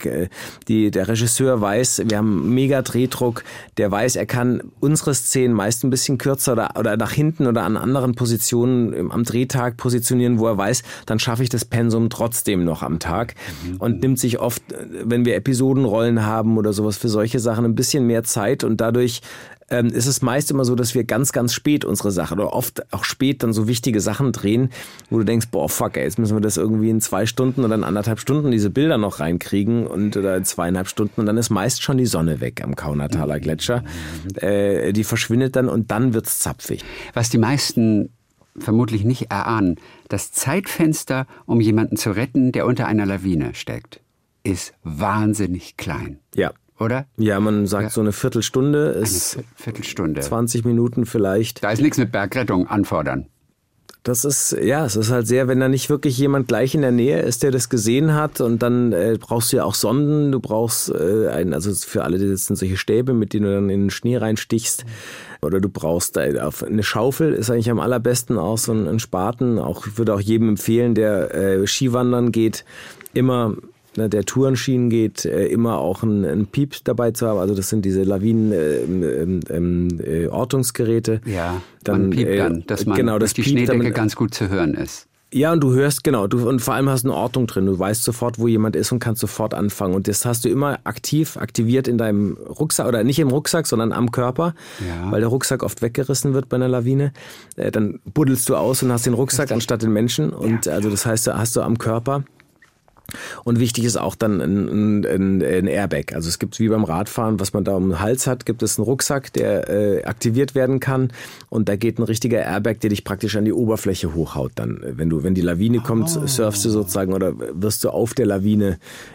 die, der Regisseur weiß, wir haben mega Drehdruck, der weiß, er kann unsere Szenen meist ein bisschen kürzer oder, oder nach hinten oder an anderen Positionen am Drehtag positionieren, wo er weiß, dann schaffe ich das Pensum trotzdem noch am Tag, und nimmt sich oft, wenn wir Episodenrollen haben oder sowas, für solche Sachen ein bisschen mehr Zeit, und dadurch ähm, ist es meist immer so, dass wir ganz, ganz spät unsere Sache oder oft auch spät dann so wichtige Sachen drehen, wo du denkst, boah, fuck, ey, jetzt müssen wir das irgendwie in zwei Stunden oder in anderthalb Stunden diese Bilder noch reinkriegen und oder in zweieinhalb Stunden und dann ist meist schon die Sonne weg am Kaunataler Gletscher. Äh, die verschwindet dann und dann wird's zapfig. Was die meisten vermutlich nicht erahnen, das Zeitfenster, um jemanden zu retten, der unter einer Lawine steckt, ist wahnsinnig klein. Ja. Oder? Ja, man sagt ja. so eine Viertelstunde ist eine Viertelstunde. zwanzig Minuten vielleicht. Da ist nichts mit Bergrettung anfordern. Das ist, ja, es ist halt sehr, wenn da nicht wirklich jemand gleich in der Nähe ist, der das gesehen hat und dann äh, brauchst du ja auch Sonden, du brauchst äh, einen, also für alle, das sind solche Stäbe, mit denen du dann in den Schnee reinstichst oder du brauchst äh, auf eine Schaufel, ist eigentlich am allerbesten auch so ein, ein Spaten, auch, ich würde auch jedem empfehlen, der äh, Skiwandern geht, immer der Tourenschienen geht, immer auch ein, ein Piep dabei zu haben. Also das sind diese Lawinen-Ortungsgeräte. Äh, äh, ja, dann, man piept dann, dass man genau, durch das die Schneedecke damit, ganz gut zu hören ist. Ja, und du hörst, genau, du, und vor allem hast du eine Ortung drin. Du weißt sofort, wo jemand ist und kannst sofort anfangen. Und das hast du immer aktiv, aktiviert in deinem Rucksack, oder nicht im Rucksack, sondern am Körper, ja. weil der Rucksack oft weggerissen wird bei einer Lawine. Dann buddelst du aus und hast den Rucksack Richtig. anstatt den Menschen. Und ja. also das heißt, hast du am Körper. Und wichtig ist auch dann ein, ein, ein Airbag. Also es gibt wie beim Radfahren, was man da um den Hals hat, gibt es einen Rucksack, der äh, aktiviert werden kann. Und da geht ein richtiger Airbag, der dich praktisch an die Oberfläche hochhaut. Dann, wenn du, wenn die Lawine kommt, oh. surfst du sozusagen oder wirst du auf der Lawine,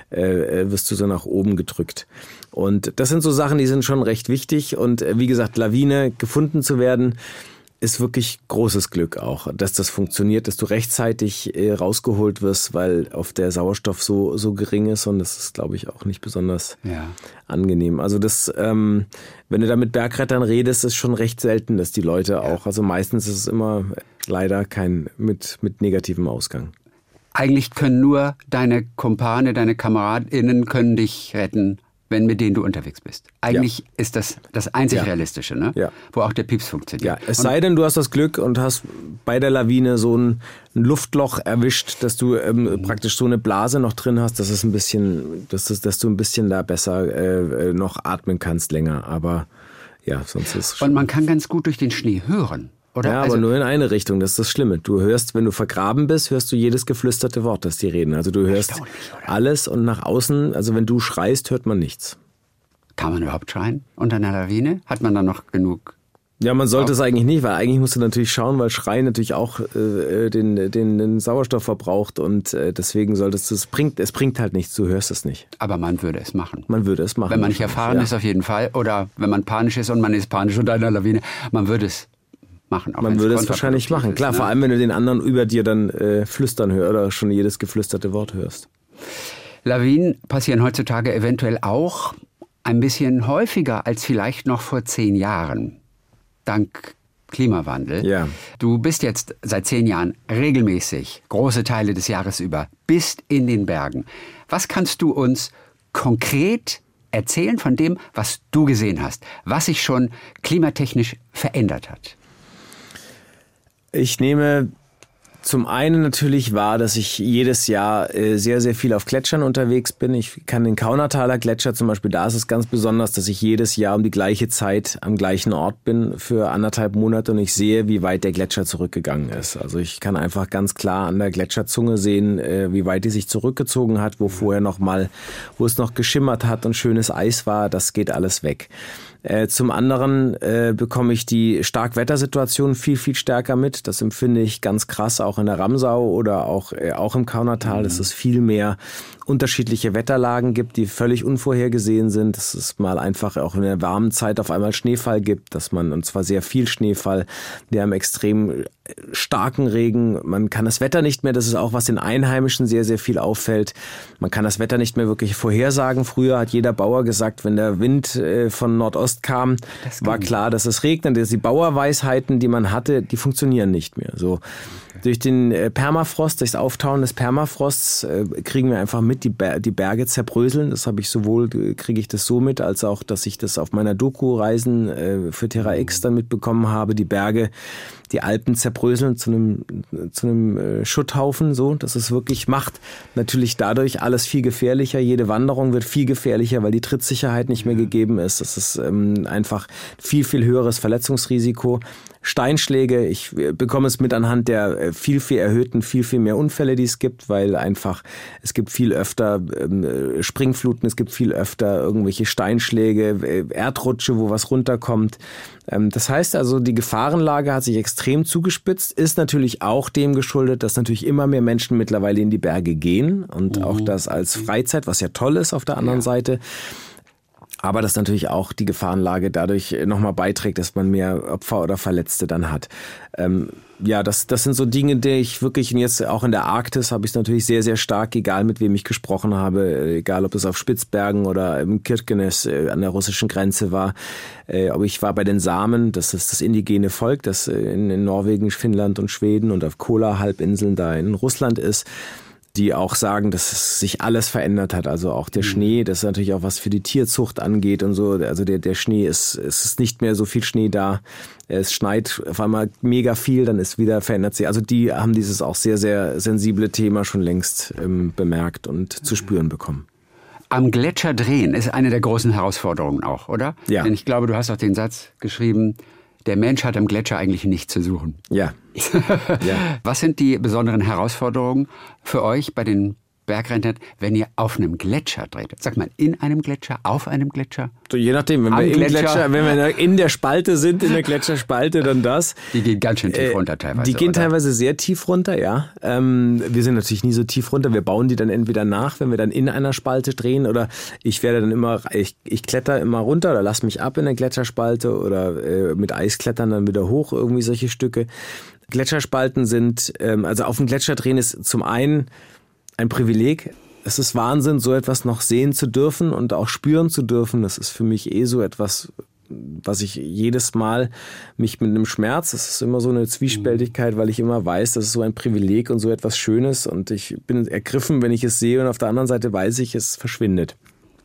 äh, wirst du so nach oben gedrückt. Und das sind so Sachen, die sind schon recht wichtig. Und äh, wie gesagt, Lawine gefunden zu werden, ist wirklich großes Glück auch, dass das funktioniert, dass du rechtzeitig äh, rausgeholt wirst, weil auf der Sauerstoff so so gering ist und das ist, glaube ich, auch nicht besonders ja. angenehm. Also das, ähm, wenn du da mit Bergrettern redest, ist schon recht selten, dass die Leute ja. auch, also meistens ist es immer leider kein mit mit negativem Ausgang. Eigentlich können nur deine Kumpane, deine KameradInnen können dich retten, wenn mit denen du unterwegs bist. Eigentlich ja. ist das das einzig ja. Realistische, ne? Ja. Wo auch der Pieps funktioniert. Ja, es und sei denn, du hast das Glück und hast bei der Lawine so ein, ein Luftloch erwischt, dass du ähm, mhm. praktisch so eine Blase noch drin hast, dass es ein bisschen, dass, das, dass du ein bisschen da besser äh, noch atmen kannst länger. Aber ja, sonst ist es schon. Und man kann ganz gut durch den Schnee hören. Oder? Ja, also, aber nur in eine Richtung, das ist das Schlimme. Du hörst, wenn du vergraben bist, hörst du jedes geflüsterte Wort, das die reden. Also du hörst alles und nach außen, also wenn du schreist, hört man nichts. Kann man überhaupt schreien unter einer Lawine? Hat man dann noch genug? Ja, man sollte es eigentlich nicht, weil eigentlich musst du natürlich schauen, weil Schreien natürlich auch äh, den, den, den Sauerstoff verbraucht und äh, deswegen solltest du, es bringt, es bringt halt nichts, du hörst es nicht. Aber man würde es machen. Man würde es machen. Wenn man nicht erfahren ja. ist, auf jeden Fall. Oder wenn man panisch ist und man ist panisch unter einer Lawine, man würde es machen. Man würde es wahrscheinlich machen. Ist, Klar, ne? Vor allem, wenn du den anderen über dir dann äh, flüstern hörst oder schon jedes geflüsterte Wort hörst. Lawinen passieren heutzutage eventuell auch ein bisschen häufiger als vielleicht noch vor zehn Jahren. Dank Klimawandel. Ja. Du bist jetzt seit zehn Jahren regelmäßig, große Teile des Jahres über, bist in den Bergen. Was kannst du uns konkret erzählen von dem, was du gesehen hast, was sich schon klimatechnisch verändert hat? Ich nehme zum einen natürlich wahr, dass ich jedes Jahr äh, sehr, sehr viel auf Gletschern unterwegs bin. Ich kann den Kaunataler Gletscher zum Beispiel, da ist es ganz besonders, dass ich jedes Jahr um die gleiche Zeit am gleichen Ort bin für anderthalb Monate und ich sehe, wie weit der Gletscher zurückgegangen ist. Also ich kann einfach ganz klar an der Gletscherzunge sehen, äh, wie weit die sich zurückgezogen hat, wo vorher noch mal, wo es noch geschimmert hat und schönes Eis war, das geht alles weg. Äh, zum anderen äh, bekomme ich die Starkwettersituation viel, viel stärker mit. Das empfinde ich ganz krass, auch in der Ramsau oder auch, äh, auch im Kaunertal, mhm. dass es viel mehr unterschiedliche Wetterlagen gibt, die völlig unvorhergesehen sind. Dass es mal einfach auch in der warmen Zeit auf einmal Schneefall gibt, dass man, und zwar sehr viel Schneefall. Wir haben extrem starken Regen. Man kann das Wetter nicht mehr, das ist auch, was den Einheimischen sehr, sehr viel auffällt. Man kann das Wetter nicht mehr wirklich vorhersagen. Früher hat jeder Bauer gesagt, wenn der Wind äh, von Nordost kam, war klar, dass es regnet. Die Bauerweisheiten, die man hatte, die funktionieren nicht mehr. So. Durch den äh, Permafrost, durch das Auftauen des Permafrosts äh, kriegen wir einfach mit, die, Ber- die Berge zerbröseln. Das habe ich sowohl, äh, kriege ich das so mit, als auch, dass ich das auf meiner Doku-Reisen äh, für Terra X dann mitbekommen habe. Die Berge, die Alpen zerbröseln zu einem, zu einem äh, Schutthaufen, so, dass es wirklich macht. Natürlich dadurch alles viel gefährlicher. Jede Wanderung wird viel gefährlicher, weil die Trittsicherheit nicht mehr gegeben ist. Das ist ähm, einfach viel, viel höheres Verletzungsrisiko. Steinschläge, ich bekomme es mit anhand der viel, viel erhöhten, viel, viel mehr Unfälle, die es gibt, weil einfach, es gibt viel öfter ähm, Springfluten, es gibt viel öfter irgendwelche Steinschläge, Erdrutsche, wo was runterkommt. Ähm, das heißt also, die Gefahrenlage hat sich extrem zugespitzt, ist natürlich auch dem geschuldet, dass natürlich immer mehr Menschen mittlerweile in die Berge gehen und mhm. auch das als Freizeit, was ja toll ist auf der anderen ja. Seite. Aber dass natürlich auch die Gefahrenlage dadurch nochmal beiträgt, dass man mehr Opfer oder Verletzte dann hat. Ähm, ja, das, das sind so Dinge, die ich wirklich, und jetzt auch in der Arktis habe ich es natürlich sehr, sehr stark, egal mit wem ich gesprochen habe, egal ob es auf Spitzbergen oder im Kirkenes äh, an der russischen Grenze war, äh, ob ich war bei den Samen, das ist das indigene Volk, das in, in Norwegen, Finnland und Schweden und auf Kola-Halbinseln da in Russland ist, die auch sagen, dass sich alles verändert hat. Also auch der mhm. Schnee, das ist natürlich auch was für die Tierzucht angeht und so. Also der, der Schnee ist, es ist nicht mehr so viel Schnee da. Es schneit auf einmal mega viel, dann ist wieder verändert sich. Also die haben dieses auch sehr, sehr sensible Thema schon längst ähm, bemerkt und mhm. zu spüren bekommen. Am Gletscher drehen ist eine der großen Herausforderungen auch, oder? Ja. Denn ich glaube, du hast auch den Satz geschrieben, der Mensch hat am Gletscher eigentlich nichts zu suchen. Ja. ja. Was sind die besonderen Herausforderungen für euch bei den Bergrennern, wenn ihr auf einem Gletscher dreht? Sag mal, in einem Gletscher, auf einem Gletscher? So, je nachdem, wenn wir, im Gletscher. Gletscher, wenn wir in der Spalte sind, in der Gletscherspalte, dann das. Die gehen ganz schön tief runter teilweise. Die gehen oder? teilweise sehr tief runter, ja. Ähm, wir sind natürlich nie so tief runter. Wir bauen die dann entweder nach, wenn wir dann in einer Spalte drehen, oder ich werde dann immer, ich, ich kletter immer runter oder lass mich ab in der Gletscherspalte oder äh, mit Eisklettern dann wieder hoch, irgendwie solche Stücke. Gletscherspalten sind, ähm, also auf dem Gletscher drehen ist zum einen ein Privileg. Es ist Wahnsinn, so etwas noch sehen zu dürfen und auch spüren zu dürfen. Das ist für mich eh so etwas, was ich jedes Mal mich mit einem Schmerz, das ist immer so eine Zwiespältigkeit, weil ich immer weiß, das ist so ein Privileg und so etwas Schönes und ich bin ergriffen, wenn ich es sehe und auf der anderen Seite weiß ich, es verschwindet.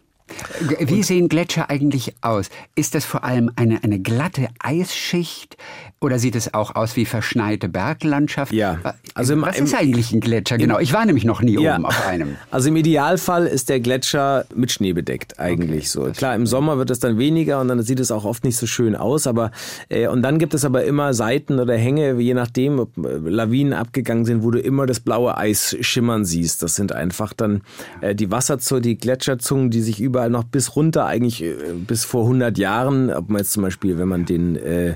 Wie sehen Gletscher eigentlich aus? Ist das vor allem eine, eine glatte Eisschicht oder sieht es auch aus wie verschneite Berglandschaft? Ja. Also im, Was ist eigentlich ein Gletscher? Im, genau, ich war nämlich noch nie ja. oben auf einem. Also im Idealfall ist der Gletscher mit Schnee bedeckt eigentlich okay, so. Klar, im Sommer wird es dann weniger und dann sieht es auch oft nicht so schön aus, aber äh, und dann gibt es aber immer Seiten oder Hänge, je nachdem, ob äh, Lawinen abgegangen sind, wo du immer das blaue Eis schimmern siehst. Das sind einfach dann äh, die Wasserzungen, die Gletscherzungen, die sich über noch bis runter eigentlich äh, bis vor hundert Jahren, ob man jetzt zum Beispiel, wenn man den äh,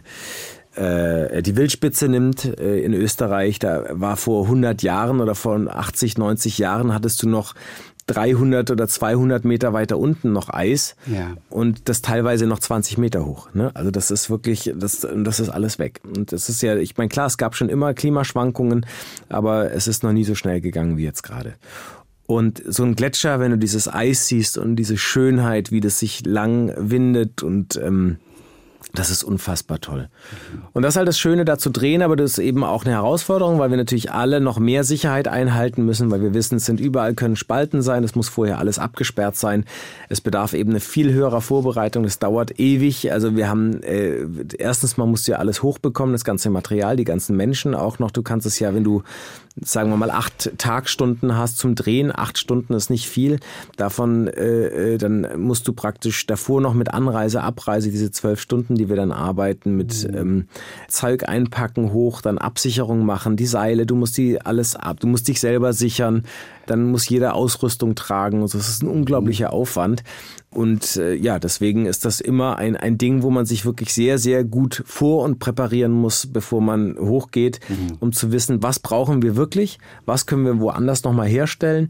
äh, die Wildspitze nimmt äh, in Österreich, da war vor hundert Jahren oder vor achtzig, neunzig Jahren hattest du noch dreihundert oder zweihundert Meter weiter unten noch Eis ja. und das teilweise noch zwanzig Meter hoch. Ne? Also das ist wirklich, das, das ist alles weg. Und das ist ja, ich meine, klar, es gab schon immer Klimaschwankungen, aber es ist noch nie so schnell gegangen wie jetzt gerade. Und so ein Gletscher, wenn du dieses Eis siehst und diese Schönheit, wie das sich lang windet und ähm, das ist unfassbar toll. Und das ist halt das Schöne, da zu drehen, aber das ist eben auch eine Herausforderung, weil wir natürlich alle noch mehr Sicherheit einhalten müssen, weil wir wissen, es sind überall können Spalten sein, es muss vorher alles abgesperrt sein. Es bedarf eben eine viel höherer Vorbereitung, das dauert ewig. Also wir haben, äh, erstens mal musst du ja alles hochbekommen, das ganze Material, die ganzen Menschen auch noch. Du kannst es ja, wenn du, sagen wir mal, acht Tagstunden hast zum Drehen, acht Stunden ist nicht viel. Davon, äh, dann musst du praktisch davor noch mit Anreise, Abreise, diese zwölf Stunden, die wir dann arbeiten, mit mhm. ähm, Zeug einpacken, hoch, dann Absicherung machen, die Seile, du musst die alles ab, du musst dich selber sichern, dann muss jeder Ausrüstung tragen. Also das ist ein unglaublicher mhm. Aufwand. Und äh, ja, deswegen ist das immer ein, ein Ding, wo man sich wirklich sehr, sehr gut vor- und präparieren muss, bevor man hochgeht, mhm. um zu wissen, was brauchen wir wirklich, was können wir woanders nochmal herstellen.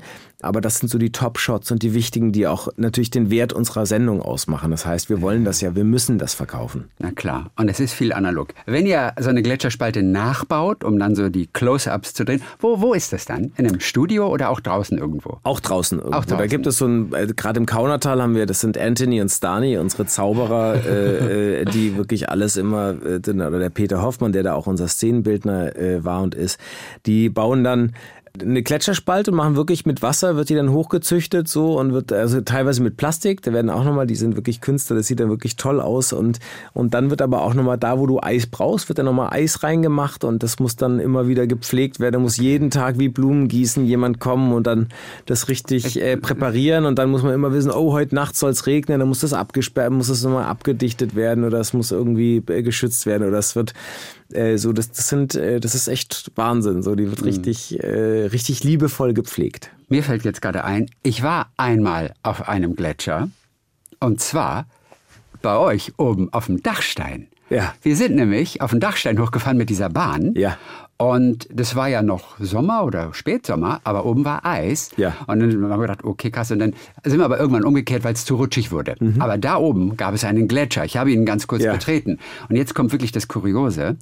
Aber das sind so die Top-Shots und die wichtigen, die auch natürlich den Wert unserer Sendung ausmachen. Das heißt, wir wollen das ja, wir müssen das verkaufen. Na klar, und es ist viel analog. Wenn ihr so eine Gletscherspalte nachbaut, um dann so die Close-Ups zu drehen, wo, wo ist das dann? In einem Studio oder auch draußen irgendwo? Auch draußen irgendwo. Auch draußen. Da gibt es so ein, äh, gerade im Kaunertal haben wir, das sind Anthony und Stani, unsere Zauberer, äh, äh, die wirklich alles immer, äh, oder der Peter Hoffmann, der da auch unser Szenenbildner äh, war und ist, die bauen dann eine Gletscherspalte und machen wirklich mit Wasser, wird die dann hochgezüchtet so und wird also teilweise mit Plastik, da werden auch nochmal, die sind wirklich Künstler, das sieht dann wirklich toll aus und und dann wird aber auch nochmal da, wo du Eis brauchst, wird dann nochmal Eis reingemacht und das muss dann immer wieder gepflegt werden, da muss jeden Tag wie Blumen gießen jemand kommen und dann das richtig äh, präparieren und dann muss man immer wissen, oh, heute Nacht soll es regnen, dann muss das abgesperrt, muss das nochmal abgedichtet werden oder es muss irgendwie äh, geschützt werden oder es wird äh, so, das, das sind, äh, das ist echt Wahnsinn, so, die wird richtig, äh, richtig liebevoll gepflegt. Mir fällt jetzt gerade ein, ich war einmal auf einem Gletscher und zwar bei euch oben auf dem Dachstein. Ja. Wir sind nämlich auf den Dachstein hochgefahren mit dieser Bahn. Ja. Und das war ja noch Sommer oder Spätsommer, aber oben war Eis. Ja. Und dann haben wir gedacht, okay, krass. Und dann sind wir aber irgendwann umgekehrt, weil es zu rutschig wurde. Mhm. Aber da oben gab es einen Gletscher. Ich habe ihn ganz kurz ja. betreten. Und jetzt kommt wirklich das Kuriose.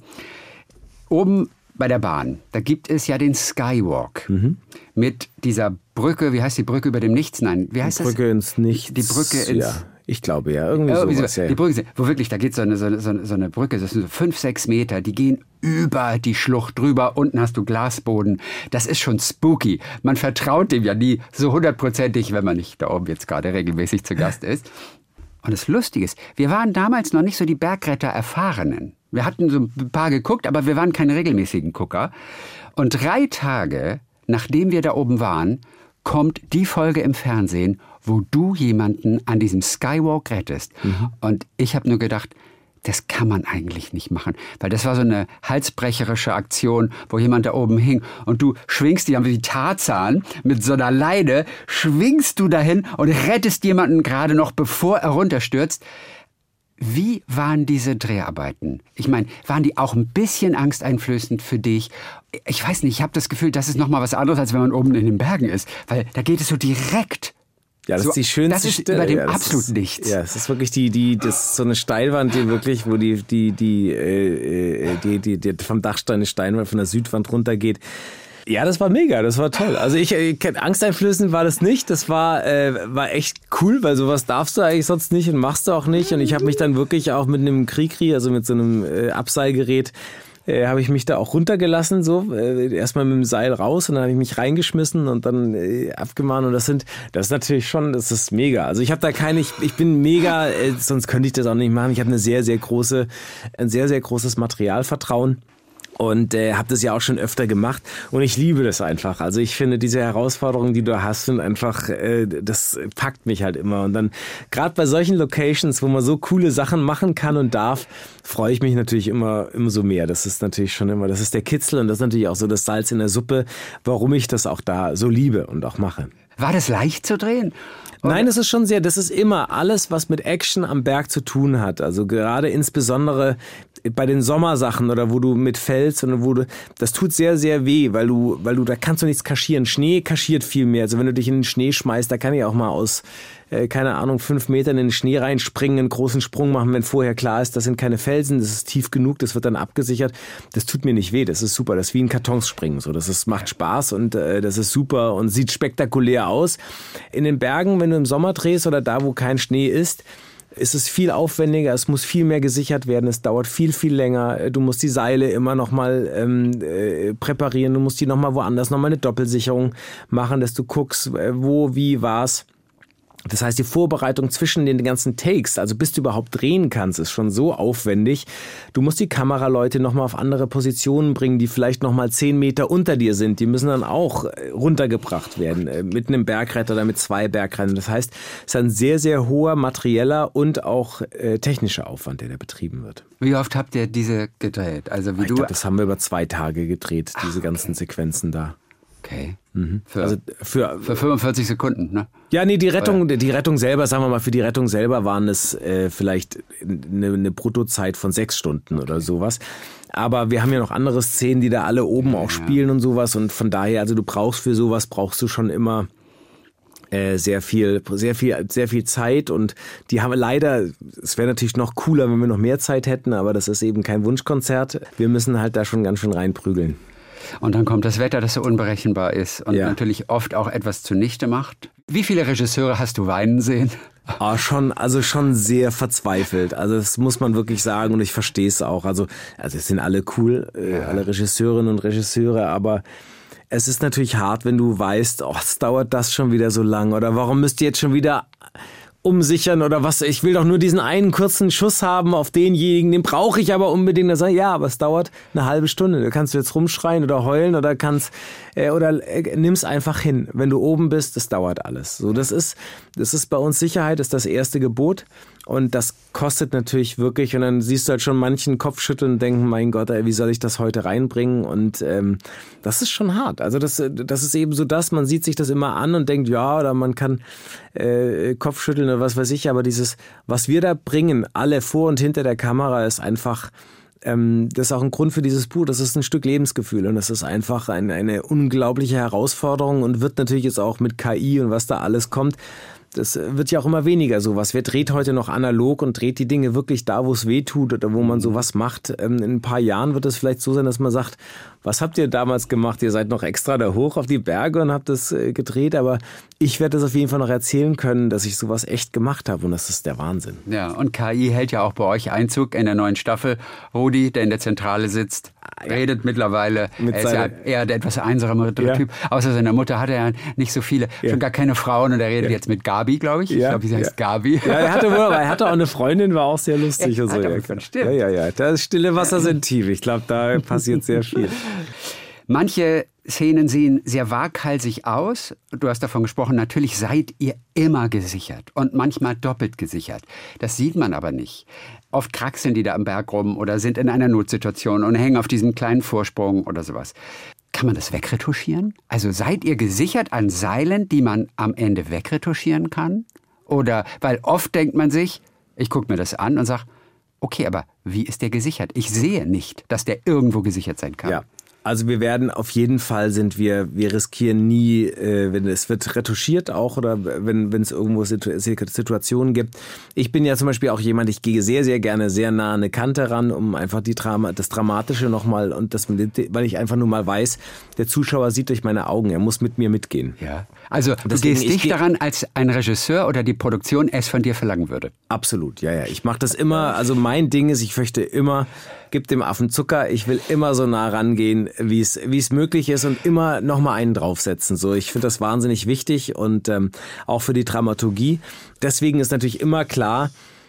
Oben bei der Bahn, da gibt es ja den Skywalk mhm. mit dieser Brücke, wie heißt die Brücke über dem Nichts? Nein, wie heißt die Brücke das? ins Nichts. Die Brücke ins... Ja. Ich glaube ja, irgendwie ja, sowas. So, ja. Die Brücke, wo wirklich, da geht so eine, so, eine, so eine Brücke, das sind so fünf, sechs Meter, die gehen über die Schlucht drüber, unten hast du Glasboden. Das ist schon spooky. Man vertraut dem ja nie so hundertprozentig, wenn man nicht da oben jetzt gerade regelmäßig zu Gast ist. Und das Lustige ist, wir waren damals noch nicht so die Bergretter-Erfahrenen. Wir hatten so ein paar geguckt, aber wir waren keine regelmäßigen Gucker. Und drei Tage, nachdem wir da oben waren, kommt die Folge im Fernsehen, wo du jemanden an diesem Skywalk rettest. Mhm. Und ich habe nur gedacht, das kann man eigentlich nicht machen. Weil das war so eine halsbrecherische Aktion, wo jemand da oben hing und du schwingst die wie Tarzan mit so einer Leine, schwingst du dahin und rettest jemanden gerade noch, bevor er runterstürzt. Wie waren diese Dreharbeiten? Ich meine, waren die auch ein bisschen angsteinflößend für dich? Ich weiß nicht, ich habe das Gefühl, das ist noch mal was anderes, als wenn man oben in den Bergen ist. Weil da geht es so direkt. Ja, das so, ist die schönste Das ist Stelle. über dem ja, absolut ist, nichts. Ja, es ist wirklich die, die, das ist so eine Steilwand, die wirklich, wo die, die, die, äh, die, die, die vom Dachstein eine Steinwand von der Südwand runtergeht. Ja, das war mega, das war toll. Also ich, ich angsteinflößend war das nicht, das war äh, war echt cool, weil sowas darfst du eigentlich sonst nicht und machst du auch nicht. Und ich habe mich dann wirklich auch mit einem Krikri, also mit so einem äh, Abseilgerät, äh, habe ich mich da auch runtergelassen, so äh, erstmal mit dem Seil raus und dann habe ich mich reingeschmissen und dann äh, abgemahnt. Und das sind, das ist natürlich schon, das ist mega. Also ich habe da keine, ich, ich bin mega, äh, sonst könnte ich das auch nicht machen. Ich habe eine sehr, sehr große, ein sehr, sehr großes Materialvertrauen. Und äh, habe das ja auch schon öfter gemacht und ich liebe das einfach. Also ich finde, diese Herausforderungen, die du hast, sind einfach, äh, das packt mich halt immer. Und dann gerade bei solchen Locations, wo man so coole Sachen machen kann und darf, freue ich mich natürlich immer, immer so mehr. Das ist natürlich schon immer, das ist der Kitzel und das ist natürlich auch so das Salz in der Suppe, warum ich das auch da so liebe und auch mache. War das leicht zu drehen? Oder? Nein, das ist schon sehr, das ist immer alles, was mit Action am Berg zu tun hat. Also gerade insbesondere bei den Sommersachen oder wo du mit fällst und wo du, das tut sehr, sehr weh, weil du, weil du, da kannst du nichts kaschieren. Schnee kaschiert viel mehr. Also wenn du dich in den Schnee schmeißt, da kann ich auch mal aus, äh, keine Ahnung, fünf Metern in den Schnee reinspringen, einen großen Sprung machen, wenn vorher klar ist, das sind keine Felsen, das ist tief genug, das wird dann abgesichert. Das tut mir nicht weh, das ist super. Das ist wie ein Kartonsspringen. So, das ist, macht Spaß und äh, das ist super und sieht spektakulär aus. In den Bergen, wenn du im Sommer drehst oder da, wo kein Schnee ist, ist es viel aufwendiger, es muss viel mehr gesichert werden, es dauert viel, viel länger. Du musst die Seile immer nochmal ähm, äh, präparieren, du musst die nochmal woanders, nochmal eine Doppelsicherung machen, dass du guckst, wo, wie, was. Das heißt, die Vorbereitung zwischen den ganzen Takes, also bis du überhaupt drehen kannst, ist schon so aufwendig. Du musst die Kameraleute nochmal auf andere Positionen bringen, die vielleicht nochmal zehn Meter unter dir sind. Die müssen dann auch runtergebracht werden mit einem Bergretter oder mit zwei Bergrettern. Das heißt, es ist ein sehr, sehr hoher materieller und auch äh, technischer Aufwand, der da betrieben wird. Wie oft habt ihr diese gedreht? Also wie ich du glaube, das haben wir über zwei Tage gedreht, diese Ach, ganzen Sequenzen da. Okay. Mhm. Für, also für, für fünfundvierzig Sekunden, ne? Ja, nee, die Rettung, die Rettung selber, sagen wir mal, für die Rettung selber waren es äh, vielleicht eine, eine Bruttozeit von sechs Stunden okay. oder sowas. Aber wir haben ja noch andere Szenen, die da alle oben ja, auch spielen ja. und sowas. Und von daher, also du brauchst für sowas, brauchst du schon immer äh, sehr viel, sehr viel, sehr viel Zeit und die haben leider, es wäre natürlich noch cooler, wenn wir noch mehr Zeit hätten, aber das ist eben kein Wunschkonzert. Wir müssen halt da schon ganz schön reinprügeln. Und dann kommt das Wetter, das so unberechenbar ist und ja. natürlich oft auch etwas zunichte macht. Wie viele Regisseure hast du weinen sehen? Ah, schon, also schon sehr verzweifelt. Also das muss man wirklich sagen und ich verstehe es auch. Also, also es sind alle cool, äh, alle Regisseurinnen und Regisseure, aber es ist natürlich hart, wenn du weißt, oh, es dauert das schon wieder so lang oder warum müsst ihr jetzt schon wieder umsichern oder was, ich will doch nur diesen einen kurzen Schuss haben auf denjenigen, den brauche ich aber unbedingt. Da sag ich, ja, aber es dauert eine halbe Stunde. Da kannst du jetzt rumschreien oder heulen oder kannst äh, oder äh, nimm's einfach hin. Wenn du oben bist, das dauert alles. So, das ist, das ist bei uns Sicherheit, ist das erste Gebot. Und das kostet natürlich wirklich, und dann siehst du halt schon manchen Kopfschütteln und denken, mein Gott, ey, wie soll ich das heute reinbringen? Und ähm, das ist schon hart. Also das, das ist eben so das, man sieht sich das immer an und denkt, ja, oder man kann äh, Kopfschütteln oder was weiß ich, aber dieses, was wir da bringen, alle vor und hinter der Kamera, ist einfach, ähm, das ist auch ein Grund für dieses Buch, das ist ein Stück Lebensgefühl und das ist einfach eine, eine unglaubliche Herausforderung und wird natürlich jetzt auch mit K I und was da alles kommt, das wird ja auch immer weniger sowas. Wer dreht heute noch analog und dreht die Dinge wirklich da, wo es weh tut oder wo man sowas macht? Ähm, in ein paar Jahren wird es vielleicht so sein, dass man sagt, was habt ihr damals gemacht? Ihr seid noch extra da hoch auf die Berge und habt das äh, gedreht, aber ich werde das auf jeden Fall noch erzählen können, dass ich sowas echt gemacht habe und das ist der Wahnsinn. Ja, und K I hält ja auch bei euch Einzug in der neuen Staffel. Rudi, der in der Zentrale sitzt, ja. redet mittlerweile. Mit er ist ja eher der etwas einsamere ja. Typ. Außer seiner Mutter hat er ja nicht so viele, ja. schon gar keine Frauen und er redet ja. jetzt mit Gabi, glaube ich. Ja. Ich glaube, sie heißt ja. Gabi. Ja, er hatte, wohl, er hatte auch eine Freundin, war auch sehr lustig. Ja, und so. Ja, ja, ja, ja. Das stille Wasser sind tief. Ich glaube, da passiert sehr viel. Manche Szenen sehen sehr waghalsig aus. Du hast davon gesprochen, natürlich seid ihr immer gesichert und manchmal doppelt gesichert. Das sieht man aber nicht. Oft kraxeln die da am Berg rum oder sind in einer Notsituation und hängen auf diesem kleinen Vorsprung oder sowas. Kann man das wegretuschieren? Also seid ihr gesichert an Seilen, die man am Ende wegretuschieren kann? Oder, weil oft denkt man sich, ich gucke mir das an und sage, okay, aber wie ist der gesichert? Ich sehe nicht, dass der irgendwo gesichert sein kann. Ja. Also wir werden auf jeden Fall sind wir, wir riskieren nie, äh, wenn es wird retuschiert auch oder wenn wenn es irgendwo Situ- Situationen gibt. Ich bin ja zum Beispiel auch jemand, ich gehe sehr, sehr gerne sehr nah an eine Kante ran, um einfach die Drama, das Dramatische nochmal und das, weil ich einfach nur mal weiß, der Zuschauer sieht durch meine Augen, er muss mit mir mitgehen. Ja. Also du Deswegen, gehst dich daran, als ein Regisseur oder die Produktion es von dir verlangen würde. Absolut, ja, ja. Ich mache das immer, also mein Ding ist, ich möchte immer, gib dem Affen Zucker, ich will immer so nah rangehen, wie es wie es möglich ist und immer noch mal einen draufsetzen. So, ich finde das wahnsinnig wichtig und ähm, auch für die Dramaturgie. Deswegen ist natürlich immer klar,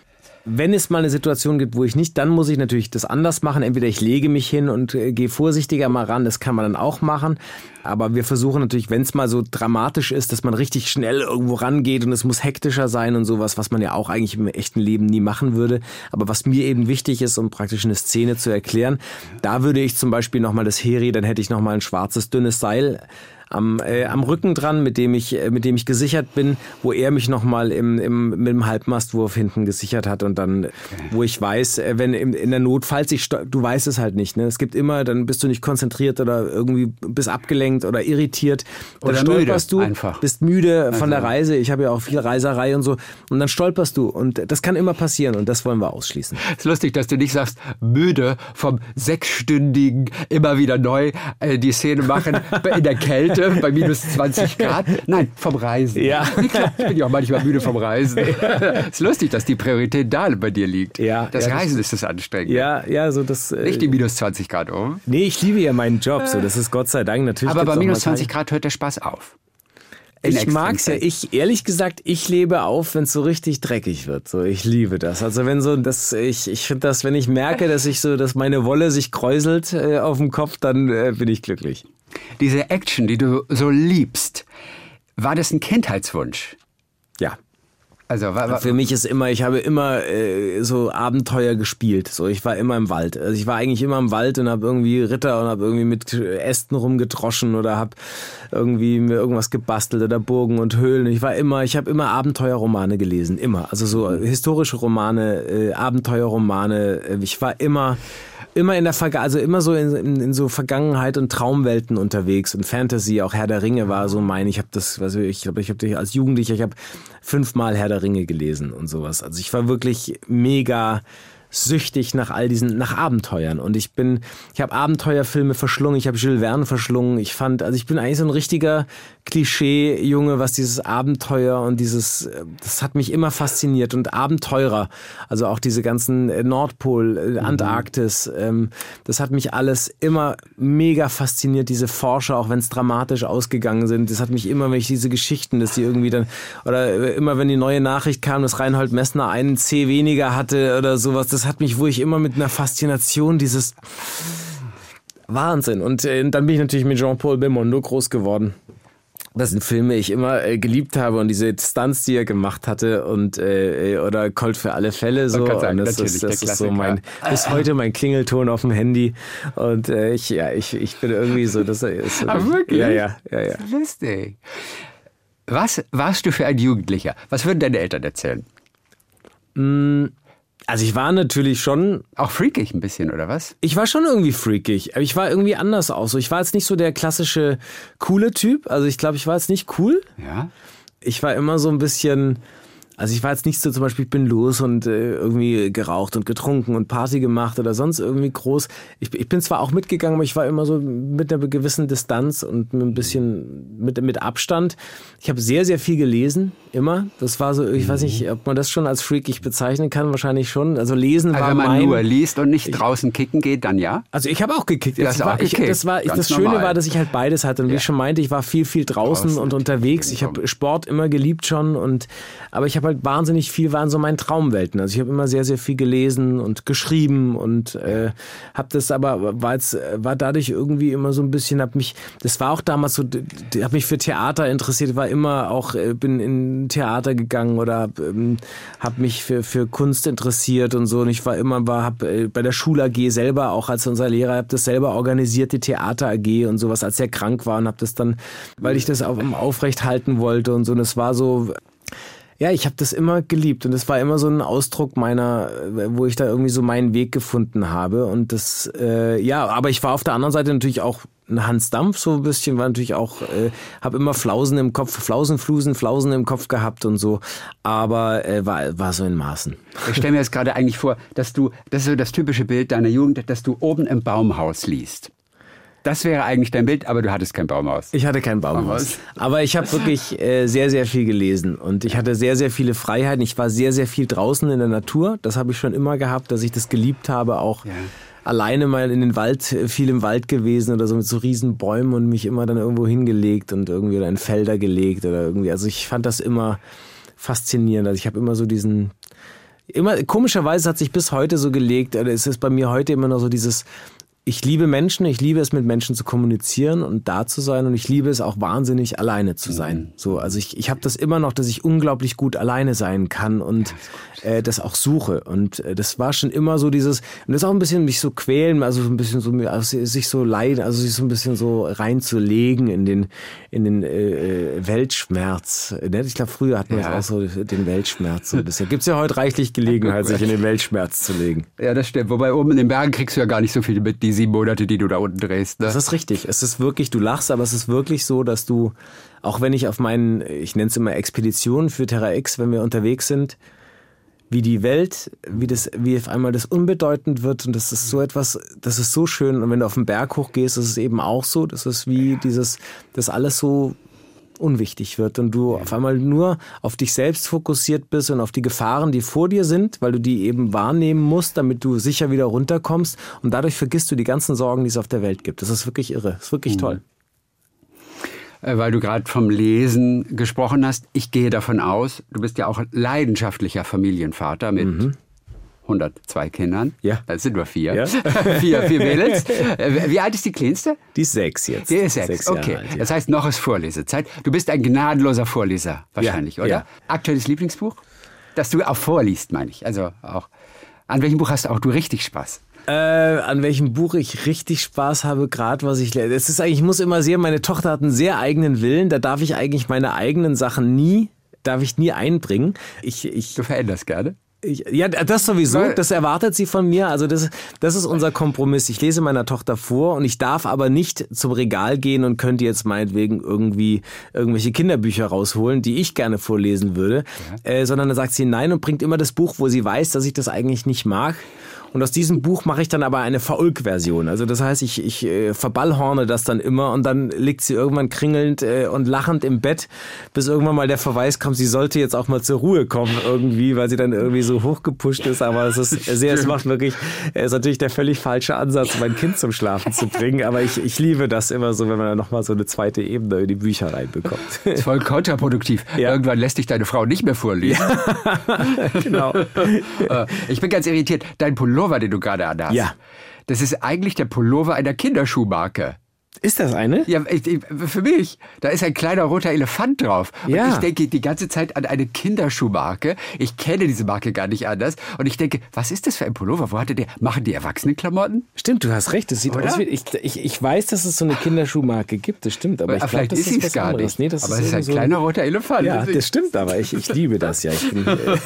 wenn es mal eine Situation gibt, wo ich nicht, dann muss ich natürlich das anders machen. Entweder ich lege mich hin und äh, gehe vorsichtiger mal ran, das kann man dann auch machen. Aber wir versuchen natürlich, wenn es mal so dramatisch ist, dass man richtig schnell irgendwo rangeht und es muss hektischer sein und sowas, was man ja auch eigentlich im echten Leben nie machen würde. Aber was mir eben wichtig ist, um praktisch eine Szene zu erklären, da würde ich zum Beispiel nochmal das Heri, dann hätte ich nochmal ein schwarzes, dünnes Seil am, äh, am Rücken dran, mit dem ich, äh, mit dem ich gesichert bin, wo er mich nochmal im, im, mit dem Halbmastwurf hinten gesichert hat und dann, okay. wo ich weiß, äh, wenn in, in der Not, falls ich, du weißt es halt nicht, ne? Es gibt immer, dann bist du nicht konzentriert oder irgendwie bist abgelenkt oder irritiert. Dann oder stolperst müde, du, einfach. Bist müde also. von der Reise. Ich habe ja auch viel Reiserei und so. Und dann stolperst du und das kann immer passieren und das wollen wir ausschließen. Es ist lustig, dass du nicht sagst, müde vom sechsstündigen, immer wieder neu äh, die Szene machen in der Kälte. Bei minus zwanzig Grad. Nein, vom Reisen. Ja. Ich bin ja auch manchmal müde vom Reisen. Es ist lustig, dass die Priorität da bei dir liegt. Ja, das ja, Reisen das, ist das Anstrengende. Ja, ja, so das. Äh, Nicht die minus zwanzig Grad um. Nee, ich liebe ja meinen Job. So, das ist Gott sei Dank natürlich. Aber bei minus zwanzig Grad hört der Spaß auf. In ich mag's ja, ich, ehrlich gesagt, ich lebe auf, wenn es so richtig dreckig wird. So, ich liebe das. Also wenn so, das, ich, ich finde das, wenn ich merke, dass ich so, dass meine Wolle sich kräuselt äh, auf dem Kopf, dann äh, bin ich glücklich. Diese Action, die du so liebst, war das ein Kindheitswunsch? Ja. Also war, war für mich ist immer, ich habe immer äh, so Abenteuer gespielt. So, ich war immer im Wald. Also ich war eigentlich immer im Wald und habe irgendwie Ritter und habe irgendwie mit Ästen rumgedroschen oder habe irgendwie mir irgendwas gebastelt oder Burgen und Höhlen. Ich war immer, ich habe immer Abenteuerromane gelesen, immer. Also so historische Romane, äh, Abenteuerromane. Ich war immer immer in der Verga- also immer so in, in, in so Vergangenheit und Traumwelten unterwegs und Fantasy, auch Herr der Ringe war so mein, ich habe das, was ich glaube, ich habe als Jugendlicher, ich habe fünfmal Herr der Ringe gelesen und sowas. Also ich war wirklich mega süchtig nach all diesen, nach Abenteuern. Und ich bin, ich habe Abenteuerfilme verschlungen, ich habe Jules Verne verschlungen. Ich fand, also ich bin eigentlich so ein richtiger Klischee-Junge, was dieses Abenteuer und dieses, das hat mich immer fasziniert. Und Abenteurer, also auch diese ganzen Nordpol, Antarktis, ähm, das hat mich alles immer mega fasziniert. Diese Forscher, auch wenn es dramatisch ausgegangen sind, das hat mich immer, wenn ich diese Geschichten, dass die irgendwie dann, oder immer wenn die neue Nachricht kam, dass Reinhold Messner einen C weniger hatte oder sowas, das hat mich, wo ich immer mit einer Faszination dieses Wahnsinn. Und äh, dann bin ich natürlich mit Jean-Paul Belmondo groß geworden. Das sind Filme, die ich immer äh, geliebt habe und diese Stunts, die er gemacht hatte und äh, oder Colt für alle Fälle so. Sagen, und das ist, das ist so mein bis heute mein Klingelton auf dem Handy und äh, ich ja ich ich bin irgendwie so, das ist so. Aber wirklich? Ja ja ja ja. Lustig. Was warst du für ein Jugendlicher? Was würden deine Eltern erzählen? Mm. Also ich war natürlich schon... Auch freakig ein bisschen, oder was? Ich war schon irgendwie freakig, aber ich war irgendwie anders auch so. Ich war jetzt nicht so der klassische coole Typ. Also ich glaube, ich war jetzt nicht cool. Ja. Ich war immer so ein bisschen... Also ich war jetzt nicht so, zum Beispiel, ich bin los und äh, irgendwie geraucht und getrunken und Party gemacht oder sonst irgendwie groß. Ich, ich bin zwar auch mitgegangen, aber ich war immer so mit einer gewissen Distanz und mit ein bisschen mit, mit Abstand. Ich habe sehr, sehr viel gelesen, immer. Das war so, ich weiß nicht, ob man das schon als freakig bezeichnen kann, wahrscheinlich schon. Also lesen also war wenn man mein... nur liest und nicht draußen kicken geht, dann ja? Also ich habe auch gekickt. Du hast das auch war, ich, gekickt. das war, ich, das Ganz Schöne normal. war, dass ich halt beides hatte. Und wie Ja. ich schon meinte, ich war viel, viel draußen, Draußen und unterwegs. Ich habe Sport immer geliebt schon. Und aber ich habe halt wahnsinnig viel, waren so meine Traumwelten. Also ich habe immer sehr, sehr viel gelesen und geschrieben und äh, habe das aber, war, jetzt, war dadurch irgendwie immer so ein bisschen, habe mich, das war auch damals so, habe mich für Theater interessiert, war immer auch, äh, bin in Theater gegangen oder habe ähm, hab mich für, für Kunst interessiert und so. Und ich war immer, war, habe äh, bei der Schul-A G selber, auch als unser Lehrer, habe das selber organisiert, die Theater-A G und sowas, als er krank war und habe das dann, weil ich das auch aufrecht halten wollte und so. Und es war so... Ja, ich habe das immer geliebt und es war immer so ein Ausdruck meiner, wo ich da irgendwie so meinen Weg gefunden habe und das, äh, ja, aber ich war auf der anderen Seite natürlich auch ein Hans Dampf so ein bisschen, war natürlich auch, äh, habe immer Flausen im Kopf, Flausenflusen, Flausen im Kopf gehabt und so, aber äh, war, war so in Maßen. Ich stelle mir jetzt gerade eigentlich vor, dass du, das ist so das typische Bild deiner Jugend, dass du oben im Baumhaus liest. Das wäre eigentlich dein Bild, aber du hattest kein Baumhaus. Ich hatte kein Baumhaus. Aber ich habe wirklich äh, sehr, sehr viel gelesen. Und ich hatte sehr, sehr viele Freiheiten. Ich war sehr, sehr viel draußen in der Natur. Das habe ich schon immer gehabt, dass ich das geliebt habe. Auch ja. Alleine mal in den Wald, viel im Wald gewesen oder so mit so riesen Bäumen und mich immer dann irgendwo hingelegt und irgendwie oder in Felder gelegt oder irgendwie. Also ich fand das immer faszinierend. Also ich habe immer so diesen... Immer, komischerweise hat sich bis heute so gelegt, oder es ist bei mir heute immer noch so dieses... Ich liebe Menschen, ich liebe es, mit Menschen zu kommunizieren und da zu sein und ich liebe es auch wahnsinnig, alleine zu sein. Mhm. So, also ich, ich habe das immer noch, dass ich unglaublich gut alleine sein kann und ja, äh, das auch suche. Und äh, das war schon immer so dieses, und das auch ein bisschen mich so quälen, also so ein bisschen so, also sich so leiden, also sich so ein bisschen so reinzulegen in den, in den äh, Weltschmerz. Ich glaube, früher hatten wir ja. auch so den Weltschmerz so ein bisschen. Gibt's ja heute reichlich Gelegenheit, sich in den Weltschmerz zu legen. Ja, das stimmt. Wobei oben in den Bergen kriegst du ja gar nicht so viel mit, die sieben Monate, die du da unten drehst. Ne? Das ist richtig. Es ist wirklich, du lachst, aber es ist wirklich so, dass du, auch wenn ich auf meinen, ich nenne es immer Expeditionen für Terra X, wenn wir unterwegs sind, wie die Welt, wie das, wie auf einmal das unbedeutend wird und das ist so etwas, das ist so schön und wenn du auf den Berg hochgehst, ist es eben auch so, das ist wie dieses, das alles so unwichtig wird und du auf einmal nur auf dich selbst fokussiert bist und auf die Gefahren, die vor dir sind, weil du die eben wahrnehmen musst, damit du sicher wieder runterkommst und dadurch vergisst du die ganzen Sorgen, die es auf der Welt gibt. Das ist wirklich irre, das ist wirklich mhm. toll. Weil du gerade vom Lesen gesprochen hast, ich gehe davon aus, du bist ja auch leidenschaftlicher Familienvater mit mhm. hundertzwei Kindern. Ja. Das sind nur vier. Ja. vier, vier Mädels. Wie alt ist die Kleinste? Die ist sechs jetzt. Die ist sechs, sechs okay. Alt, ja. Das heißt, noch ist Vorlesezeit. Du bist ein gnadenloser Vorleser wahrscheinlich, ja. oder? Ja. Aktuelles Lieblingsbuch? Das du auch vorliest, meine ich. Also auch. An welchem Buch hast du auch du richtig Spaß? Äh, an welchem Buch ich richtig Spaß habe, gerade was ich lese. Es ist eigentlich, ich muss immer sehr, meine Tochter hat einen sehr eigenen Willen. Da darf ich eigentlich meine eigenen Sachen nie, darf ich nie einbringen. Ich, ich, du veränderst gerne? Ich, ja, das sowieso, Weil, das erwartet sie von mir. Also das, das ist unser Kompromiss. Ich lese meiner Tochter vor und ich darf aber nicht zum Regal gehen und könnte jetzt meinetwegen irgendwie irgendwelche Kinderbücher rausholen, die ich gerne vorlesen würde, ja. äh, sondern dann sagt sie nein und bringt immer das Buch, wo sie weiß, dass ich das eigentlich nicht mag. Und aus diesem Buch mache ich dann aber eine Verulk-Version. Also das heißt, ich, ich äh, verballhorne das dann immer und dann liegt sie irgendwann kringelnd äh, und lachend im Bett, bis irgendwann mal der Verweis kommt, sie sollte jetzt auch mal zur Ruhe kommen irgendwie, weil sie dann irgendwie so hochgepusht ist. Aber es ist sehr, es macht wirklich, es ist natürlich der völlig falsche Ansatz, mein Kind zum Schlafen zu bringen. Aber ich, ich liebe das immer so, wenn man dann nochmal so eine zweite Ebene in die Bücher reinbekommt. Das ist voll kontraproduktiv. Ja. Irgendwann lässt dich deine Frau nicht mehr vorlesen. Ja. Genau. Ich bin ganz irritiert. Dein Pullover, den du gerade anhast. Ja. Das ist eigentlich der Pullover einer Kinderschuhmarke. Ist das eine? Ja, ich, ich, für mich. Da ist ein kleiner roter Elefant drauf. Und ja. ich denke die ganze Zeit an eine Kinderschuhmarke. Ich kenne diese Marke gar nicht anders. Und ich denke, was ist das für ein Pullover? Wo hatte der? Machen die Erwachsenenklamotten? Stimmt, du hast recht. Das sieht Oder? aus wie. Ich, ich, ich weiß, dass es so eine Kinderschuhmarke gibt. Das stimmt. Aber ich Vielleicht glaub, das ist ist es gar anderes. nicht. Nee, das aber ist es ist ein so kleiner roter Elefant. Ja, das stimmt. Aber ich, ich liebe das ja. Ich bin,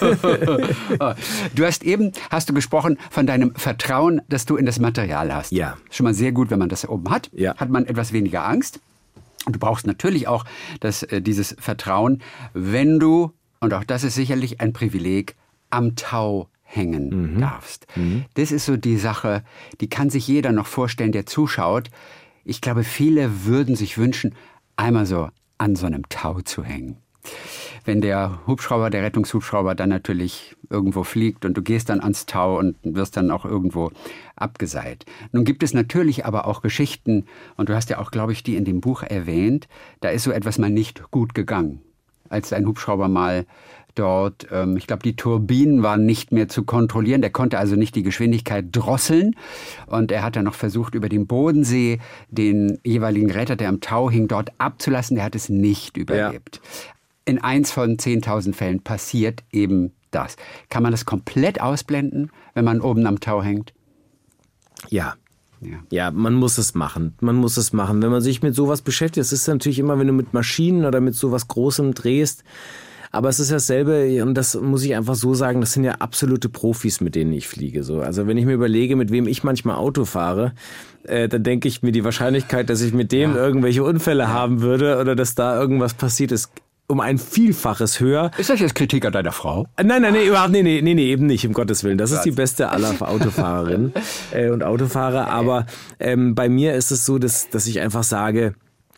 du hast eben, hast du gesprochen von deinem Vertrauen, das du in das Material hast. Ja. Schon mal sehr gut, wenn man das oben hat. Ja. Hat man etwas weniger Angst. Und du brauchst natürlich auch das, äh, dieses Vertrauen, wenn du, und auch das ist sicherlich ein Privileg, am Tau hängen mhm. darfst. Mhm. Das ist so die Sache, die kann sich jeder noch vorstellen, der zuschaut. Ich glaube, viele würden sich wünschen, einmal so an so einem Tau zu hängen. Wenn der Hubschrauber, der Rettungshubschrauber dann natürlich irgendwo fliegt und du gehst dann ans Tau und wirst dann auch irgendwo abgeseilt. Nun gibt es natürlich aber auch Geschichten, und du hast ja auch, glaube ich, die in dem Buch erwähnt, da ist so etwas mal nicht gut gegangen. Als ein Hubschrauber mal dort, ähm, ich glaube, die Turbinen waren nicht mehr zu kontrollieren, der konnte also nicht die Geschwindigkeit drosseln und er hat dann noch versucht, über den Bodensee den jeweiligen Retter, der am Tau hing, dort abzulassen, der hat es nicht überlebt. Ja. In eins von zehntausend Fällen passiert eben das. Kann man das komplett ausblenden, wenn man oben am Tau hängt? Ja. Ja. Ja, man muss es machen. Man muss es machen. Wenn man sich mit sowas beschäftigt, es ist natürlich immer, wenn du mit Maschinen oder mit sowas Großem drehst, aber es ist dasselbe, und das muss ich einfach so sagen, das sind ja absolute Profis, mit denen ich fliege. So. Also wenn ich mir überlege, mit wem ich manchmal Auto fahre, äh, dann denke ich mir, die Wahrscheinlichkeit, dass ich mit dem ja. irgendwelche Unfälle ja. haben würde oder dass da irgendwas passiert, ist um ein Vielfaches höher. Ist das jetzt Kritik an deiner Frau? Nein, nein, nee, überhaupt, nee, nee, nee, nee, eben nicht, um Gottes Willen. Das ist die beste aller Autofahrerinnen äh, und Autofahrer. Aber ähm, bei mir ist es so, dass, dass ich einfach sage,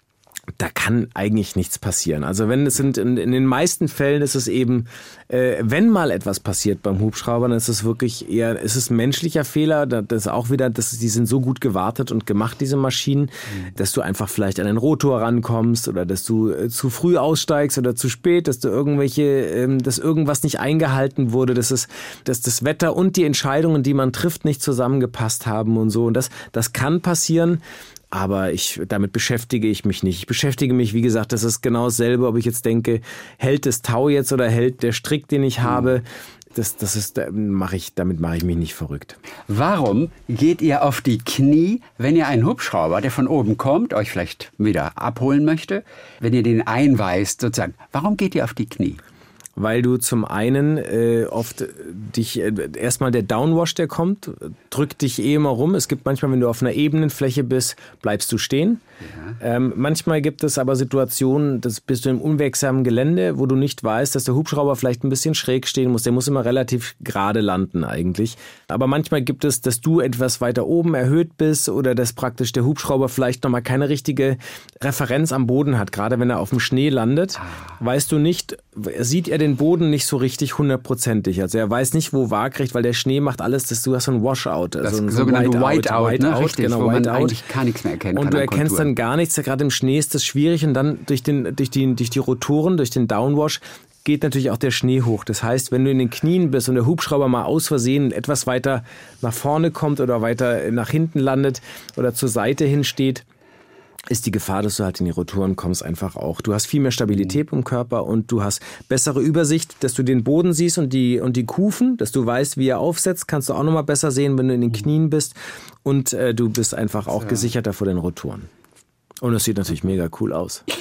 da kann eigentlich nichts passieren. Also wenn es sind, in, in den meisten Fällen ist es eben, äh, wenn mal etwas passiert beim Hubschrauber, dann ist es wirklich eher, ist es ein menschlicher Fehler, das ist auch wieder, das, die sind so gut gewartet und gemacht, diese Maschinen, mhm. dass du einfach vielleicht an den Rotor rankommst oder dass du äh, zu früh aussteigst oder zu spät, dass du irgendwelche, ähm, dass irgendwas nicht eingehalten wurde, dass es, dass das Wetter und die Entscheidungen, die man trifft, nicht zusammengepasst haben und so. Und das, das kann passieren. Aber ich, damit beschäftige ich mich nicht. Ich beschäftige mich, wie gesagt, das ist genau dasselbe, ob ich jetzt denke, hält das Tau jetzt oder hält der Strick, den ich habe. Das, das ist, mache ich, damit mache ich mich nicht verrückt. Warum geht ihr auf die Knie, wenn ihr einen Hubschrauber, der von oben kommt, euch vielleicht wieder abholen möchte, wenn ihr den einweist sozusagen? Warum geht ihr auf die Knie? Weil du zum einen äh, oft dich, äh, erstmal der Downwash, der kommt, drückt dich eh immer rum. Es gibt manchmal, wenn du auf einer ebenen Fläche bist, bleibst du stehen. Ja. Ähm, manchmal gibt es aber Situationen, das bist du im unwegsamen Gelände, wo du nicht weißt, dass der Hubschrauber vielleicht ein bisschen schräg stehen muss. Der muss immer relativ gerade landen eigentlich. Aber manchmal gibt es, dass du etwas weiter oben erhöht bist oder dass praktisch der Hubschrauber vielleicht nochmal keine richtige Referenz am Boden hat. Gerade wenn er auf dem Schnee landet, ah. weißt du nicht, sieht er den Boden nicht so richtig hundertprozentig. Also er weiß nicht, wo waagrecht, weil der Schnee macht alles, dass du hast so ein Washout. Das also ein sogenannte Whiteout, Whiteout, Whiteout, ne? Richtig, genau, wo man Whiteout. eigentlich gar nichts mehr erkennen kann. Und du erkennst dann gar nichts. Gerade im Schnee ist das schwierig und dann durch den, durch die, durch die Rotoren, durch den Downwash geht natürlich auch der Schnee hoch. Das heißt, wenn du in den Knien bist und der Hubschrauber mal aus Versehen etwas weiter nach vorne kommt oder weiter nach hinten landet oder zur Seite hin steht, ist die Gefahr, dass du halt in die Rotoren kommst, einfach auch. Du hast viel mehr Stabilität im Körper und du hast bessere Übersicht, dass du den Boden siehst und die, und die Kufen, dass du weißt, wie er aufsetzt, kannst du auch nochmal besser sehen, wenn du in den Knien bist und äh, du bist einfach auch ja. gesicherter vor den Rotoren. Und es sieht natürlich mega cool aus.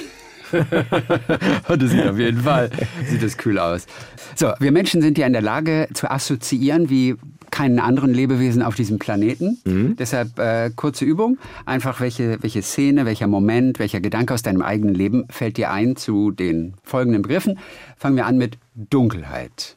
Das sieht auf jeden Fall, sieht das cool aus. So, wir Menschen sind ja in der Lage zu assoziieren wie keinen anderen Lebewesen auf diesem Planeten. Mhm. Deshalb äh, kurze Übung. Einfach welche, welche Szene, welcher Moment, welcher Gedanke aus deinem eigenen Leben fällt dir ein zu den folgenden Begriffen. Fangen wir an mit Dunkelheit.